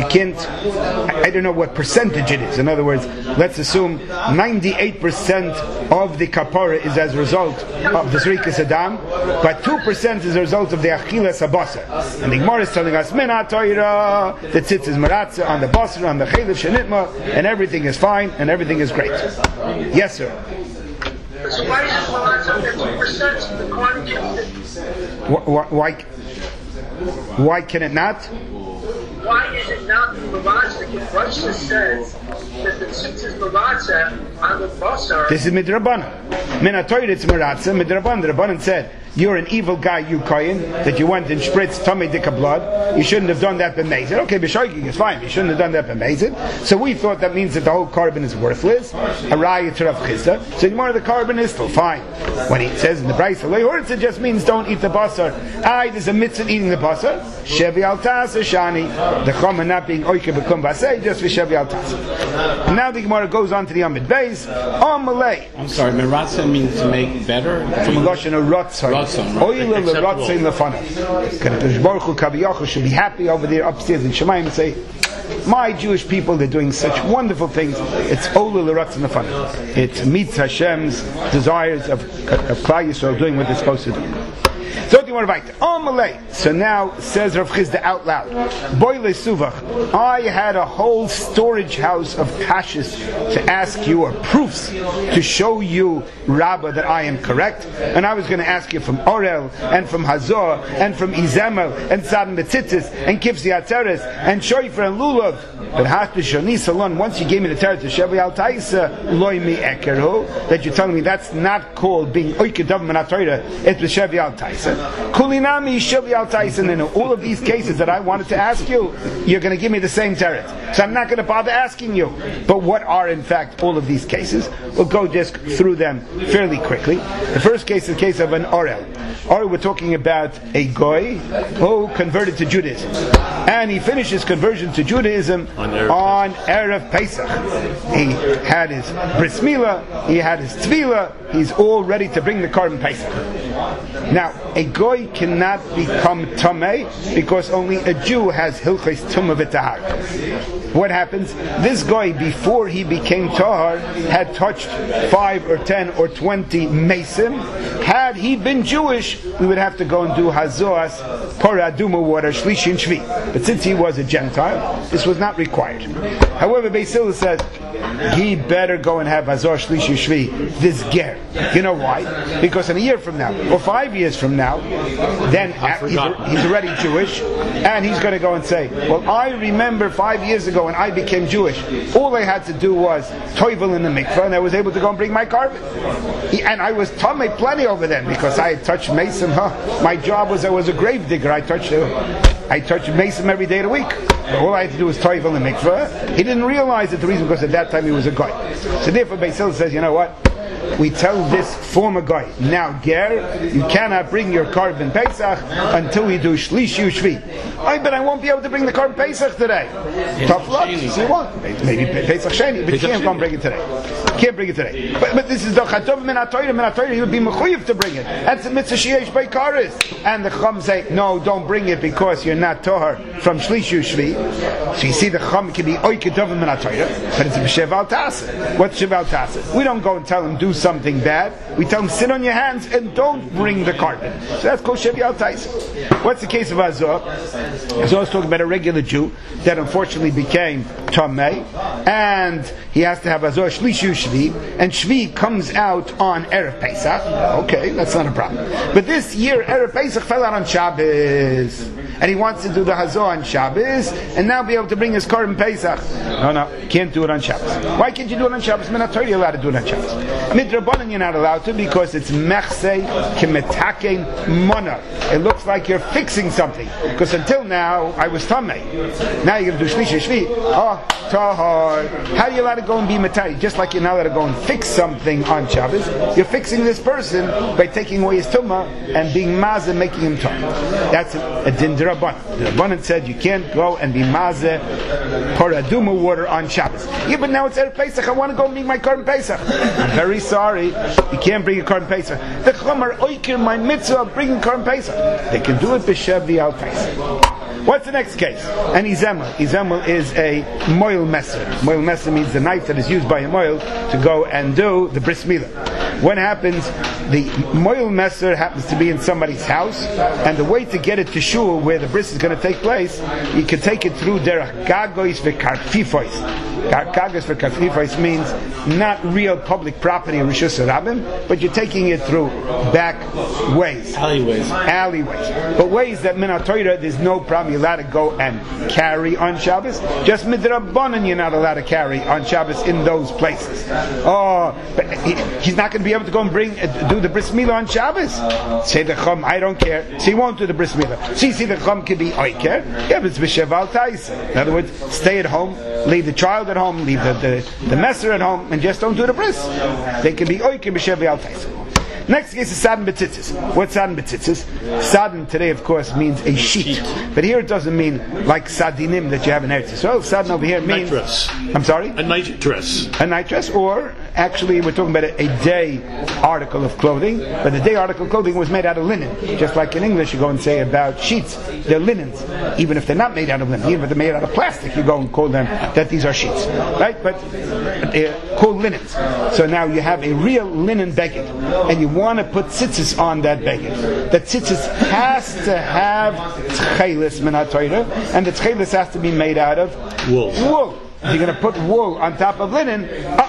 A: what percentage it is. In other words, let's assume 98% of the kapara is as a result of the zrikas adam, but 2% is a result of the achilas abasa. And the Gemara is telling us, min ha'toira, the tzitz is meratza on the basra, on the chaylev shenitma, and everything is fine, and everything is great. Yes, sir.
D: So why is it meratza 2% of the carbon?
A: Why can it not?
D: Why is it not meratza? Because Russia says that the tzitz is meratza on the basar.
A: This is midrabanan. Min ha'toira it's meratza. Midrabanan. The Rabbanan said, you're an evil guy, you kohen, that you went and spritzed tummy dika blood. You shouldn't have done that b'mezid. Okay, b'shoiking is fine. You shouldn't have done that b'mezid. So we thought that means that the whole carbon is worthless. A raya to Rav Chisda. So the more the carbon is still fine. When he says in the Brayso le'hortz, it just means don't eat the basar. There's a mitzvah eating the basar. Shevi al tasa shani. The chama not being oike b'kum basei, just for shevi al tasa. And now the Gemara goes on to the Amid Beis. Malay.
B: I'm sorry, meratza means to make better?
A: From a Lashon of rotzah. Oila l'rotzah lefanav. Kadosh Baruch Hu Kaviyachol should be happy over there upstairs in Shemayim and say, my Jewish people, they're doing such wonderful things. It's Ola l'rotzah lefanav. It meets Hashem's desires of Klal Yisrael doing what they're supposed to do. So now says Rav Chisda out loud, Boile Suvach, I had a whole storage house of kashas to ask you, or proofs to show you, Rabbah, that I am correct. And I was going to ask you from Orel, and from Hazor, and from Izemel, and Tzadin Betzitzis, and Kivsi Atzeres, and Shoifer and Lulav. But Hashbishoni Salon, once you gave me the Torah to Shevi Al Taisa, Loimi Ekeru, that you're telling me that's not called being Oikedav Manatoira, it was Shevi Al Taisa. Kulinami Shevi Al Taisa, and in all of these cases that I wanted to ask you, you're going to give me the same Torah. So I'm not going to bother asking you. But what are in fact all of these cases? We'll go just through them fairly quickly. The first case is the case of an Orel. Or we're talking about a goy who converted to Judaism. And he finished his conversion to Judaism on Erev Pesach. He had his bris milah, he had his tefillah, he's all ready to bring the Korban Pesach. Now, a goy cannot become tamei because only a Jew has hilchos tumah v'tahar. What happens? This guy, before he became tahar, had touched 5 or 10 or 20 mesim. Had he been Jewish, we would have to go and do hazoas, paraduma water, shlishi and shvi. But since he was a Gentile, this was not required. However, Beis Hillel says he better go and have hazor shlishi shvi, this ger. You know why? Because in a year from now, or 5 years from now, then he's already Jewish, and he's going to go and say, well, I remember 5 years ago when I became Jewish, all I had to do was toivel in the mikveh, and I was able to go and bring my carbon. And I was tamei plenty over then, because I had touched mason. My job was I was a grave digger. I touched mason every day of the week. All I had to do was toivel in the mikveh. He didn't realize that the reason because at that time he was a guy. So therefore Beis Hillel says, you know what? We tell this former guy, now ger, you cannot bring your Korban Pesach until we do Shlishi Ushvi. But I won't be able to bring the Korban Pesach today. Tough luck. So you want? Maybe Pesach Sheni, but you can't go and bring it today. Can't bring it today. But this is the Chatov min HaTorah, you would be mechuyev to bring it. That's the mitzvah sheyesh by Karis. And the Chum say, no, don't bring it because you're not Tohar from Shlishi Ushvi. So you see the Chum can be Oiketov min HaTorah, but it's Shev Al Tasa. What's Shev Al Tasa? We don't go and tell him do something bad, we tell him, sit on your hands and don't bring the carbon. So that's called Shevi Al Taisa. What's the case of Azor? Azor is talking about a regular Jew that unfortunately became Tamei, and he has to have Azor Shlishu Shvi, and Shvi comes out on Erev Pesach. Okay, that's not a problem. But this year, Erev Pesach fell out on Shabbos, and he wants to do the Hazor on Shabbos, and now be able to bring his Korban Pesach. No, can't do it on Shabbos. Why can't you do it on Shabbos? Minator, you're allowed to do it on Shabbos. Midrabanan, you're not allowed to, because it's Mechsei Kimetakein Mona. It looks like you're fixing something, because until now, I was Tamei. Now you're going to do Shlish Shvi. Oh, Tahar. How are you allowed to go and be Matari? Just like you're not allowed to go and fix something on Shabbos, you're fixing this person by taking away his Tumah and being Mazeh, making him Tumah. That's a din d'Rabbanan. The Rabbanan said you can't go and be Mazeh Paraduma water on Shabbos. Yeah, but now it's Erev Pesach. I want to go and bring my Korban Pesach. I'm very sorry. You can't bring a Korban Pesach. The Chacham are oiker my mitzvah of bringing Korban Pesach. They can do it b'Shevi Al Pesach. What's the next case? An Izemel. Izemel is a moil messer. Moil messer means the knife that is used by a moil to go and do the bris milah. What happens? The moil messer happens to be in somebody's house, and the way to get it to shul, where the bris is going to take place, you can take it through derech gagois v'karfifois. Gagos v'karfifois means not real public property in Rishus Harabim, but you're taking it through back ways.
B: Alleyways.
A: But ways that min ha-Torah, there's no problem. You're allowed to go and carry on Shabbos. Just midrabanan, you're not allowed to carry on Shabbos in those places. Oh, but he's not going to be able to go and do the bris milah on Shabbos. Say the Chum, I don't care. So he won't do the bris milah. See the Chum could be oiker. Yeah, but it's b'Shev Al Taisa. In other words, stay at home, leave the child at home, leave the messer at home, and just don't do the bris. They can be oiker b'Shev Al Taisa. Next case is Sadin B'tzitzis. What's Sadin B'tzitzis? Sadin today, of course, means a sheet. But here it doesn't mean like Sadinim that you have in Eretz Yisrael. Sadin over here means...
C: Night dress.
A: I'm sorry?
C: A night dress.
A: A night dress, or actually we're talking about a day article of clothing, but the day article of clothing was made out of linen. Just like in English you go and say about sheets, they're linens. Even if they're not made out of linen, even if they're made out of plastic, you go and call them that these are sheets. Right? But they're called linens. So now you have a real linen beged, and you want to put tzitzis on that beged. The tzitzis has to have tchelis min ha-Torah, and the tchelis has to be made out of
C: wool.
A: If you're going to put wool on top of linen,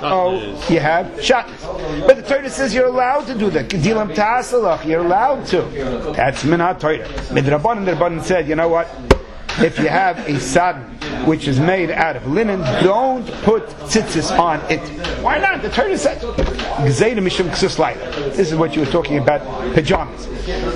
A: you have shatnez. But the Torah says you're allowed to do that. Dilam ta'asalach, you're allowed to. That's min ha-Torah. Midrabanan, the Rabbanan said, you know what? If you have a sadin which is made out of linen, don't put tzitzis on it. Why not? The Torah said, Gzeira mishum ksus layla. This is what you were talking about, pajamas.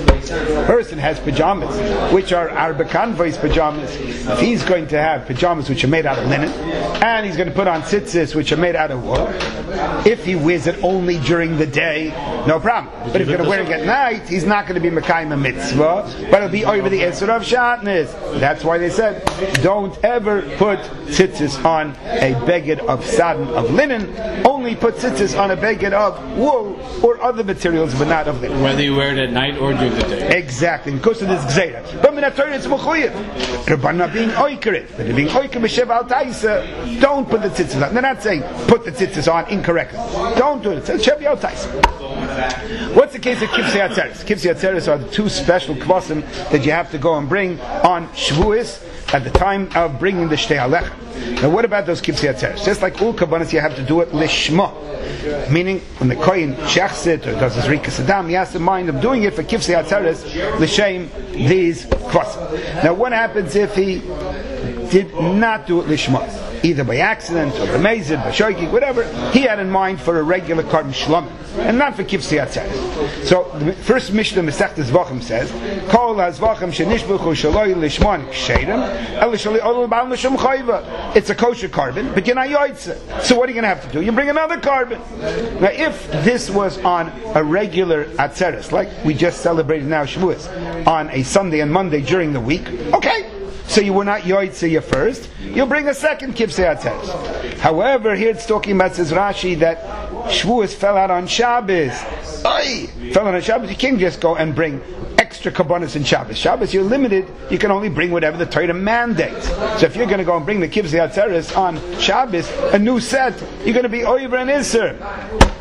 A: A person has pajamas, which are Arba Convoy's pajamas. If he's going to have pajamas which are made out of linen, and he's going to put on tzitzis which are made out of wool, if he wears it only during the day, no problem. But if he's going to wear it at night, he's not going to be Mekayim a mitzvah, but it'll be over the Isser of Shatnez. That's why they said, don't ever put tzitzis on a beged of sadin of linen, only put tzitzis on a beged of wool or other materials, but not of linen.
B: Whether you wear it at night or during the day.
A: Exactly, because of this gzeira. But in Torah it's mechuyev. Rabbanan are being oikerit, but they're being oiker b'Shev Al Taisa. Don't put the tzitzis on. They're not saying put the tzitzis on incorrectly. Don't do it. It's Shev Al Taisa. What's the case of Kivsei Atzeres? Kivsei Atzeres are the two special kvasim that you have to go and bring on Shavuos at the time of bringing the Shtei Alecha. Now what about those Kivsei Atzeres? Just like all Kabbanas, you have to do it Lishma. Meaning, when the Kohen shechs it or does his Rikas Adam, he has the mind of doing it for Kivsei Atzeres, L'Shem, these kvasim. Now what happens if he did not do it Lishma? Either by accident or b'mezid, by shoyki, whatever, he had in mind for a regular Karban Shlomim, and not for Kivsei Atzeres. So the first Mishnah Masechtas Zvachim says, Kol HaZvachim shenishbuchu shaloi lishman ksherim, el shaloi ol b'al mishum chayva. It's a kosher carbon, but you're not yoitze. So what are you going to have to do? You bring another carbon. Now if this was on a regular Atzeres, like we just celebrated now Shavuos, on a Sunday and Monday during the week, okay. So you were not yoitze first, you'll bring a second Kivsei Atzeres. However, here it's talking about, says Rashi, that Shavuos fell out on Shabbos. Fell out on Shabbos, you can't just go and bring extra kabbanas in Shabbos. Shabbos, you're limited, you can only bring whatever the Torah mandates. So if you're going to go and bring the Kivsei Atzeres on Shabbos, a new set, you're going to be over and Isser.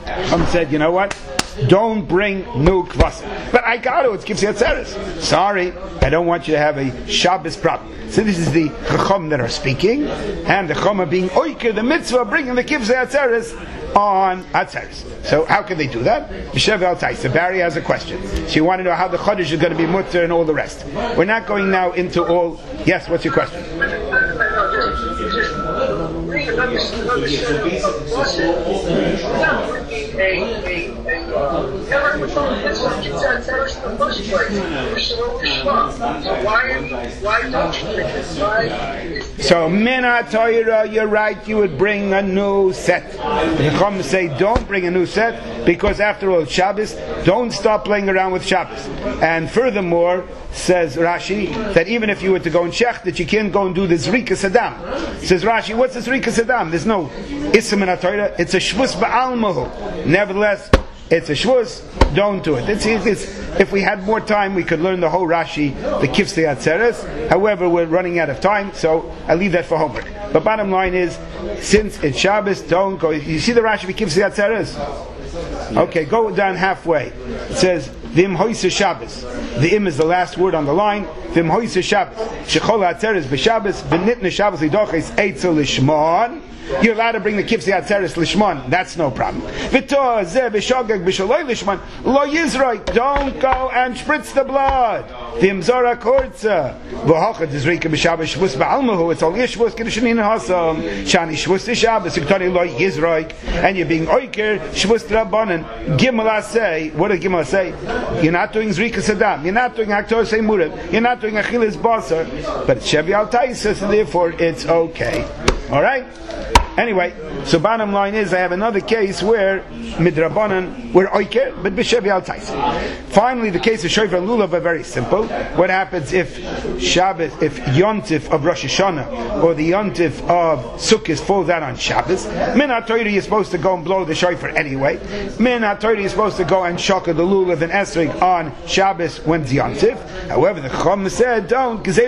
A: Chum said, you know what? Don't bring new kvasim. But I got it. It's Kivsei Atzeres. Sorry, I don't want you to have a Shabbos problem. So this is the Chacham that are speaking, and the Chacham are being oiker the mitzvah, bringing the Kivsei Atzeres on Atzeres. So how can they do that? B'Shev El Taisa. Barry has a question. She wanted to know how the Chodesh is going to be mutter and all the rest. We're not going now into all. Yes, what's your question? So Mina Torah, you're right, you would bring a new set. The Chacham say don't bring a new set because after all it's Shabbos, don't stop playing around with Shabbos. And furthermore, says Rashi, that even if you were to go in Shech, that you can't go and do the Zrika Saddam. Says Rashi, what's the Zrika Saddam? There's no Ism in HaTorah, it's a Shvus Ba'almahu. Nevertheless, it's a Shvus, don't do it. If we had more time, we could learn the whole Rashi, the Kivsei Atzeres. However, we're running out of time, so I leave that for homework. But bottom line is, since it's Shabbos, don't go. You see the Rashi of Kivsei Atzeres? Okay, go down halfway. It says, Vim hoyse Shabbos. The im is the last word on the line. Vim hoyse Shabbos. Shechol Atzeres b'Shabbos. V'nitne Shabbos lidoches eitzel lishmon. You're allowed to bring the Kivsei Atzeres lishmon. That's no problem. V'to zeh b'shogeg b'shaloi lishmon. Lo yizroi. Don't go and spritz the blood. Vim zora korza. V'hocha dizrika b'Shabbos shvus ba'almahu. It's all yishvus kedushanin hasam. Shani shvus t'Shabbos. Yiktani lo yizroi. And you're being oiker shvus t'Rabbanan. Gimel say. What did Gimel say? You're not doing Zrika Saddam. You're not doing Aktor Seimurim. You're not doing Achilles Basar. But it's Shevi Al Taisa, so therefore it's okay. Alright? Anyway, so bottom line is, I have another case where Midrabanan were oiker, but B'Shevi Al Taisa. Finally, the case of Shofar and Lulav are very simple. What happens if Shabbos, if Yontif of Rosh Hashanah or the Yontif of Sukkot falls out on Shabbos? Min HaTorah, you're supposed to go and blow the Shofar anyway. Min HaTorah, you're supposed to go and shaka the Lulav and Esrig on Shabbos when it's Yontif. However, the Chacham said, don't. The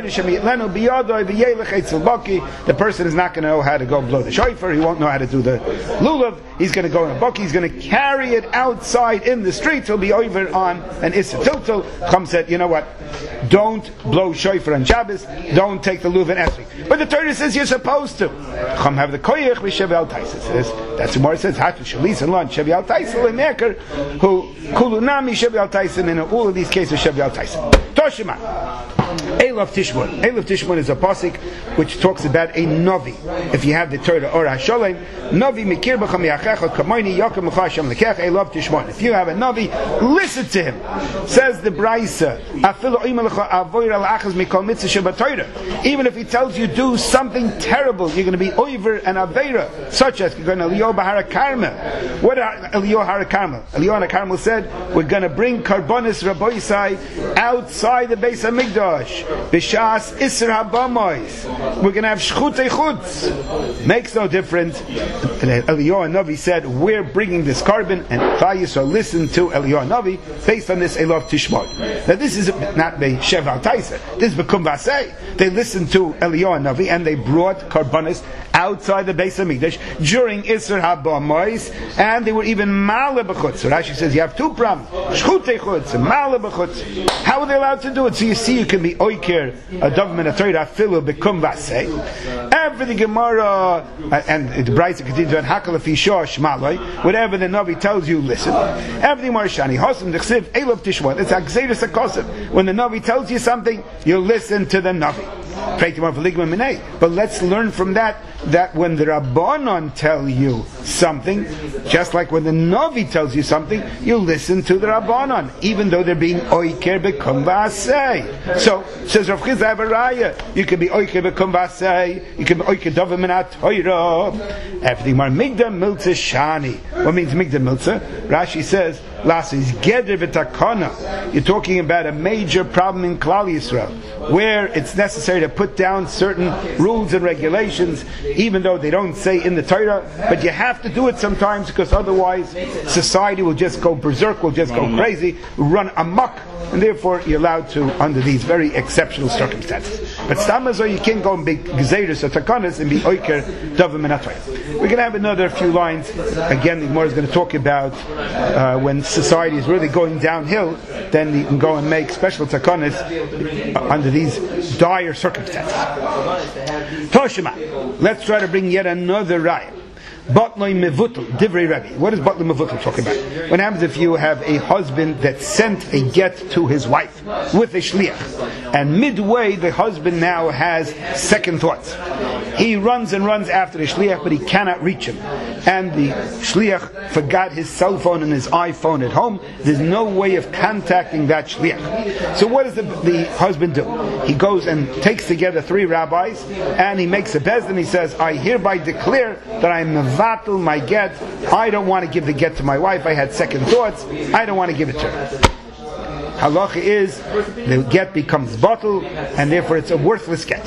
A: person is not going to know how to go blow the Shofar. He won't know how to do the Lulav. He's going to go in a buck. He's going to carry it outside in the streets. He'll be over on an Issa Tiltal. Chacham said, you know what? Don't blow Shofar on Shabbos. Don't take the Lulav and Esrig. But the Torah says you're supposed to. Chacham have the koyach with Shevi Al Taisa. That's what it says. Hatu Shalis and lunch Shevi Al Taisa lemeker who kulunami Shevi Al Taisa. In all of these cases Shevi Al Taisa. Toshima. Eilov Tishmon. Eilov Tishmon is a pasuk which talks about a Navi. If you have the Torah or HaSholem, Navi mikir b'cham yachecha kamoini yakem l'chashem l'kech Eilov Tishmon. If you have a Navi, listen to him. Says the Braisa, Afilu oimelecha avoir al-achaz mikol mitzvah shebatorah. Even if he tells you do something terrible, you're going to be over an aveira, such as going to Eliyahu Bahara Carmel. What are Eliyahu Bahara Carmel? Eliyahu Carmel said, we're going to bring karbonis raboisai outside the Beis HaMikdash. B'shas Isser HaBamois. We're going to have Shchutei Chutz. Makes no difference. Eliyahu Navi said, we're bringing this carbon, and Klal Yisrael listen to Eliyahu Navi based on this Eilov Tishmon. Now this is not the Shev Al Taisa. This is B'kum Vasei. They listened to Eliyahu Navi and they brought karbonis outside the Beis HaMikdash during Isser HaBamois, and they were even Ma'ale B'chutz. So Rashi says you have two problems. Shchutei Chutz and Ma'ale B'chutz. How are they allowed to do it? So you see, you can be oiker a dovman a Torah filu B'kum Vasei. Every the Gemara and the Braisa continues on Hakal Afi Shor Shmaloi. Whatever the Navi tells you, listen. Everything Marshani Hosam Dechsiv Eilov Tishmon. It's Akzeiras HaKosev. When the Navi tells you something, you listen to the Navi. But let's learn from that when the Rabbanon tell you something, just like when the Navi tells you something, you listen to the Rabbanon, even though they're being oiker b'kum v'asei. So, says Rav Chizda, I have a raya. You can be oiker b'kum v'asei, you can be oiker dovah min ha'Torah. Everything more migdal miltza shani. What means migdal miltza? Rashi says, Last is geder v'takana. You're talking about a major problem in Klal Yisrael, where it's necessary to put down certain rules and regulations. even though they don't say in the Torah, but you have to do it sometimes because otherwise society will just go berserk, will just go crazy, run amok, and therefore you're allowed to under these very exceptional circumstances. But Stamazo, you can't go and be Gezeiris or Takanas and be Oiker Dovim and Atoy. We're going to have another few lines. Again, the Gemara is going to talk about when society is really going downhill, then you can go and make special Takanas under these dire circumstances. Toshima. Let's try to bring yet another raya. Batloi mevutel, divrei Rebbe. What does batloi mevutel talk about? What happens if you have a husband that sent a get to his wife with a shliach, and midway the husband now has second thoughts. He runs and runs after the shliach, but he cannot reach him, and the shliach forgot his cell phone and his iPhone at home. There's no way of contacting that shliach. So what does the husband do? He goes and takes together 3 rabbis, and he makes a bez, and he says, I hereby declare that I am mevatel my get. I don't want to give the get to my wife. I had second thoughts. I don't want to give it to her. Halacha is the get becomes bottle, and therefore it's a worthless get.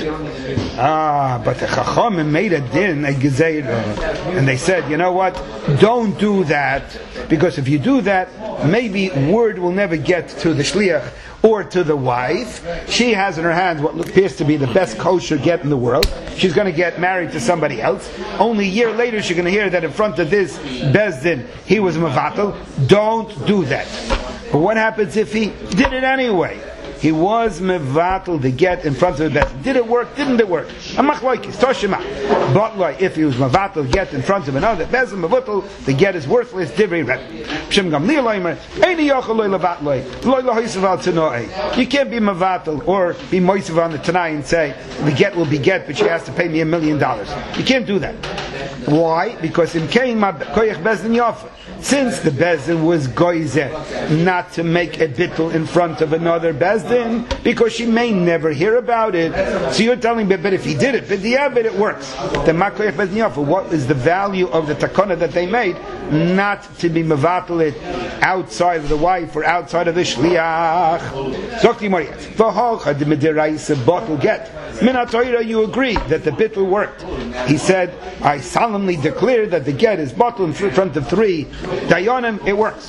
A: But the Chachamim made a din, a gezeira, and they said, you know what? Don't do that, because if you do that, maybe word will never get to the shliach or to the wife. She has in her hands what appears to be the best kosher get in the world. She's going to get married to somebody else. Only a year later she's going to hear that in front of this bezdin he was mevatel. Don't do that. But what happens if he did it anyway? He was mevatel the get in front of the bezdin. Did it work? Didn't it work? Amachloikis toshima. But like if he was mevatel get in front of another bezdin mevatel, the get is worthless. Divrei Rebbe. Shem Gamliel Omer, Eini yochel loy levatloi, loy lohisav al tanoi. You can't be mevatel or be moisav on the tanai and say the get will be get, but she has to pay me $1 million. You can't do that. Why? Because in Kain ma koyach bezdin yafa. Since the bezdin was goizer not to make a bittul in front of another bezdin, because she may never hear about it. So you're telling me, but if he did it, but it works. Then ma koyach bezdin yafa. What is the value of the takana that they made not to be mevatel it outside of the wife or outside of the shliach? Zokti Moriat. V'hocha de midiraisa bottle get. Minatoira, you agree that the bittul worked. He said, I solemnly declare that the get is bottle in front of 3 dayanim. It works.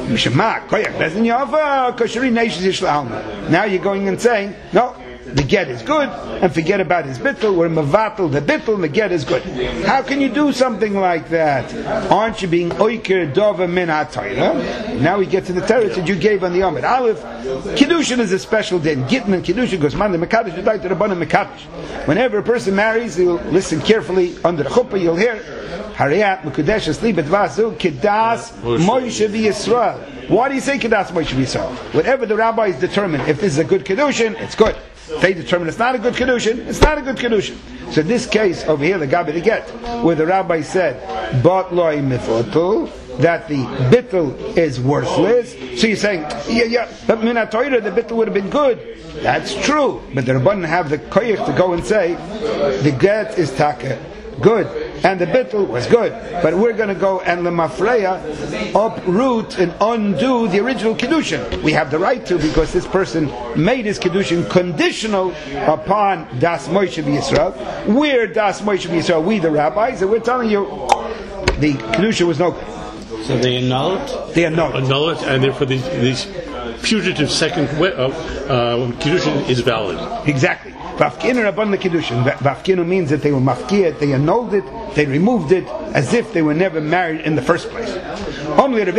A: Now you're going and saying, no, the get is good, and forget about his bittul. We're mevatel the bittul, and the get is good. How can you do something like that? Aren't you being oiker dova min ha-Torah? Now we get to the teretz that you gave on the Amid Aleph. Kiddushin is a special din. Gittin and Kiddushin goes man the mekadosh is like the rabbanim mekadosh. Whenever a person marries, you'll listen carefully under the chuppah. You'll hear Hariyat Mekudesh Asli Betvasu Kedas Moshe v'Yisrael. Why do you say Kedas Moshe v'Yisrael? Whatever the rabbis determine, if this is a good Kiddushin, it's good. If they determine it's not a good Kiddushin, it's not a good Kiddushin. So this case over here, the Gabi the Get, where the rabbi said, Bat loy mifotul, that the bittul is worthless. So you're saying, but min ha-Torah, the bittul would have been good. That's true. But the Rabbanan have the koyach to go and say, the get is taka good, and the bittul was good. But we're going to go and lemafreya uproot and undo the original Kiddushin. We have the right to, because this person made his Kiddushin conditional upon Das Moshe B'Yisrael. We're Das Moshe B'Yisrael, we the rabbis, and we're telling you the Kiddushin was no good.
B: So they annul it?
A: They annul
C: it, and therefore these putative second Kiddushin is valid.
A: Exactly. Vafkinu Rabban the Kiddushin. Vafkinu means that they were mafkiyat, they annulled it, they removed it, as if they were never married in the first place. If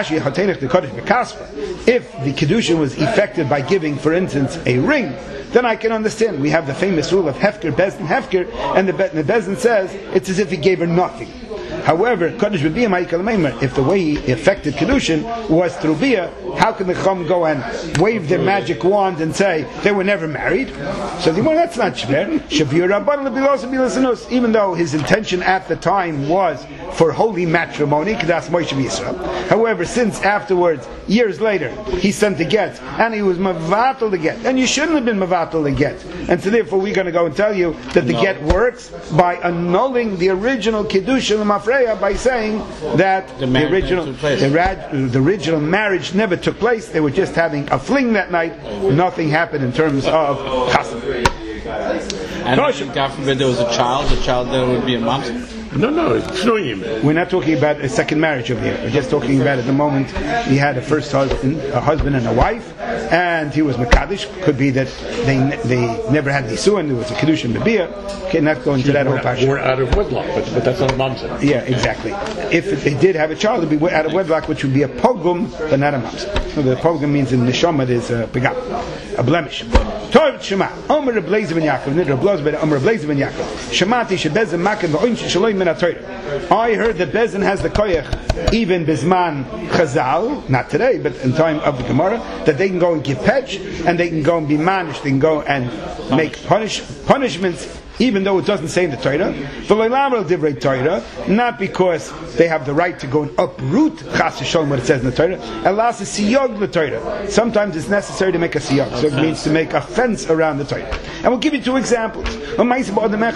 A: the Kiddushin was effected by giving, for instance, a ring, then I can understand. We have the famous rule of Hefker, Bezdin, Hefker, and the Bezdin says it's as if he gave her nothing. However, if the way he affected Kiddushin was through Bia, how can the Chum go and wave their magic wand and say they were never married? So that's not Shver. Even though his intention at the time was for holy matrimony, however, since afterwards, years later, he sent the get, and he was mevatel the get, and you shouldn't have been mevatel the get. And so therefore we're going to go and tell you that the get works by annulling the original Kiddushin Mafreya, by saying that the original marriage never took place. They were just having a fling that night. Nothing happened in terms of chassan.
B: And God forbid there was a child that would be a mamzer?
C: No, Shnoim.
A: We're not talking about a second marriage over here. We're just talking about at the moment he had a first husband, and a wife, and he was Mekadosh. Could be that they never had Nisu and there was a Kedushin Bebia. Okay, not going to that whole part.
C: Or out of wedlock, but that's not a mamzer.
A: Yeah, exactly. If they did have a child, it would be out of wedlock, which would be a pogum, but not a mamzer. So the pogum means in neshama there's a pegam, a blemish. Tov Shema. Omer Rebleizer ben Yaakov. Nidra blows by Omer Rebleizer ben Yaakov. Shemati shebezem maken v'oin shaloim min ha-Torah. I heard that Bezin has the koyach, even Bisman Chazal, not today, but in time of the Gemara, that they can go and give petch, and they can go and be manish, they can go and make punishments, even though it doesn't say in the Torah. Not because they have the right to go and uproot Chas V'Sholom what it says in the Torah. Elas is siyog the Torah. Sometimes it's necessary to make a siyog, so it means to make a fence around the Torah. And we'll give you two examples. There was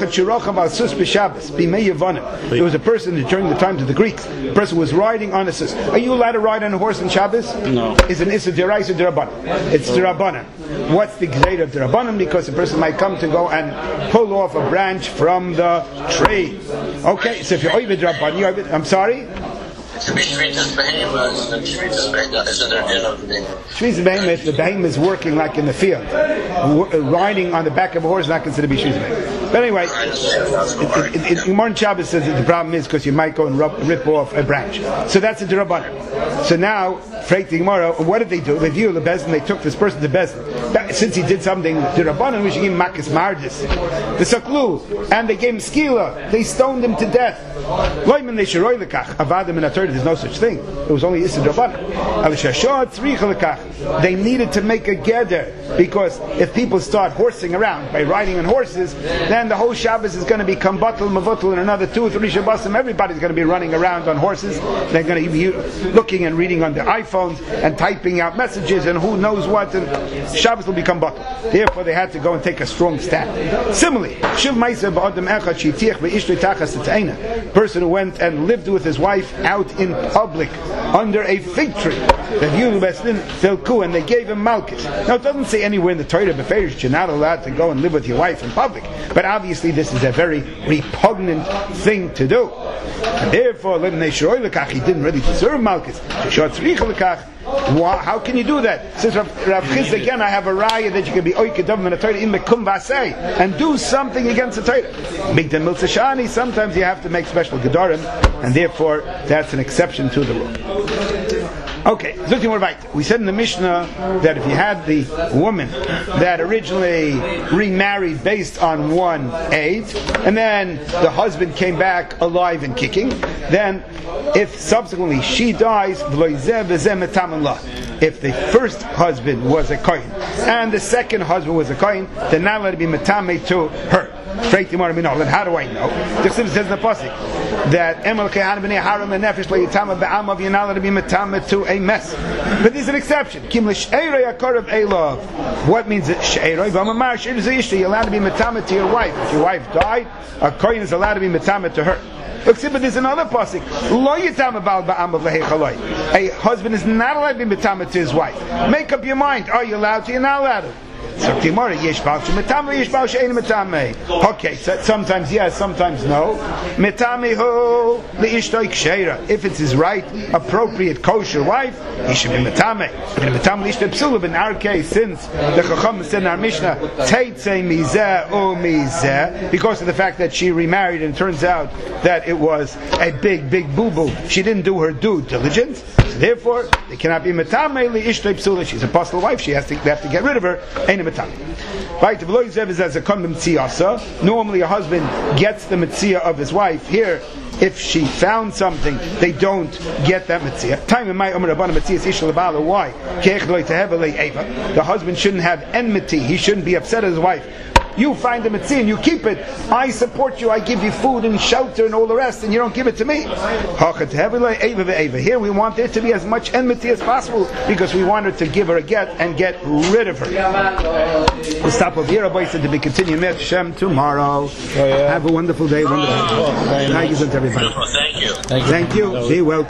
A: a person during the times of the Greeks. The person was riding on a sus. Are you allowed to ride on a horse on Shabbos?
B: No.
A: Is an issa deraisa derabanan? It's derabanan. What's the grade of derabanan? Because a person might come to go and pull off a branch from the tree. Okay, so if you're oivid derabanan, I'm sorry.
D: To be shvitas behemoths and shvitas behemoths, isn't there din of the
A: shvitas behemoth? The behemoth is working like in the field, riding on the back of a horse is not considered to be shvitas behemoth. But anyway, Gemara Shabbos says that the problem is because you might go and rip off a branch. So that's a derabanan. So now, Freit the Gemara, what did they do? They view the bezin. They took this person to bezin. Since he did something derabanan, we should give him makas mardis, the saklu, and they gave him skila. They stoned him to death. Loimen they shiroy lekach avadim in a Torah. There's no such thing. It was only issa derabanan. They needed to make a geder, because if people start horsing around by riding on horses, then the whole Shabbos is going to become batal mavatul in another 2 or 3 Shabbosim. Everybody's going to be running around on horses. They're going to be looking and reading on their iPhones and typing out messages and who knows what, and Shabbos will become batal. Therefore, they had to go and take a strong stand. Similarly, person who went and lived with his wife out in public under a fig tree, and they gave him malchus. Now it doesn't say anywhere in the Torah beferish you're not allowed to go and live with your wife in public, but obviously this is a very repugnant thing to do, and therefore he didn't really deserve malchus. How can you do that? Since Rav Chiz again, I have a raya that you can be oikedav in the Torah in mekum vasei and do something against the Torah. Migdan miltzashani. Sometimes you have to make special gedarim, and therefore that's an exception to the rule. Okay, we said in the Mishnah that if you had the woman that originally remarried based on one aid, and then the husband came back alive and kicking, then if subsequently she dies, if the first husband was a kohen and the second husband was a kohen, then not allowed to be metame to her. Then how do I know? The Chassidus says in the pasuk that Emel Kehan b'nei Haram and Nefesh le'yitama be'amav, you're not allowed to be metame to a mess. But there's an exception. Kim l'sheirei akarav elav. What means it? Sheirei v'amamar sheirei zayishta. You're allowed to be metame to your wife. If your wife died, a kohen is allowed to be metame to her. But there's another pasuk. Lo yitama ba'al ba'amav lehechaloi. A husband is not allowed to be metame to his wife. Make up your mind. Are you allowed to? You're not allowed to. So okay, so sometimes yes, sometimes no. If it's his right, appropriate, kosher wife, he should be metame. In our case, since the Chacham said in our Mishnah, because of the fact that she remarried and it turns out that it was a big boo-boo, she didn't do her due diligence, so therefore they cannot be metame li'ishtoi psula. She's a apostle wife, they have to get rid of her. Right, normally a husband gets the mitzvah of his wife. Here, if she found something, they don't get that mitzvah. Why? The husband shouldn't have enmity. He shouldn't be upset at his wife. You find the mitzvah and you keep it. I support you. I give you food and shelter and all the rest, and you don't give it to me. Here we want there to be as much enmity as possible because we want her to give her a get and get rid of her. We'll stop over here. Rabbi said to be continuing Met Hashem tomorrow. Have a wonderful day. Wonderful. Thank you, everybody.
D: Thank you.
B: Thank you.
A: Be welcome.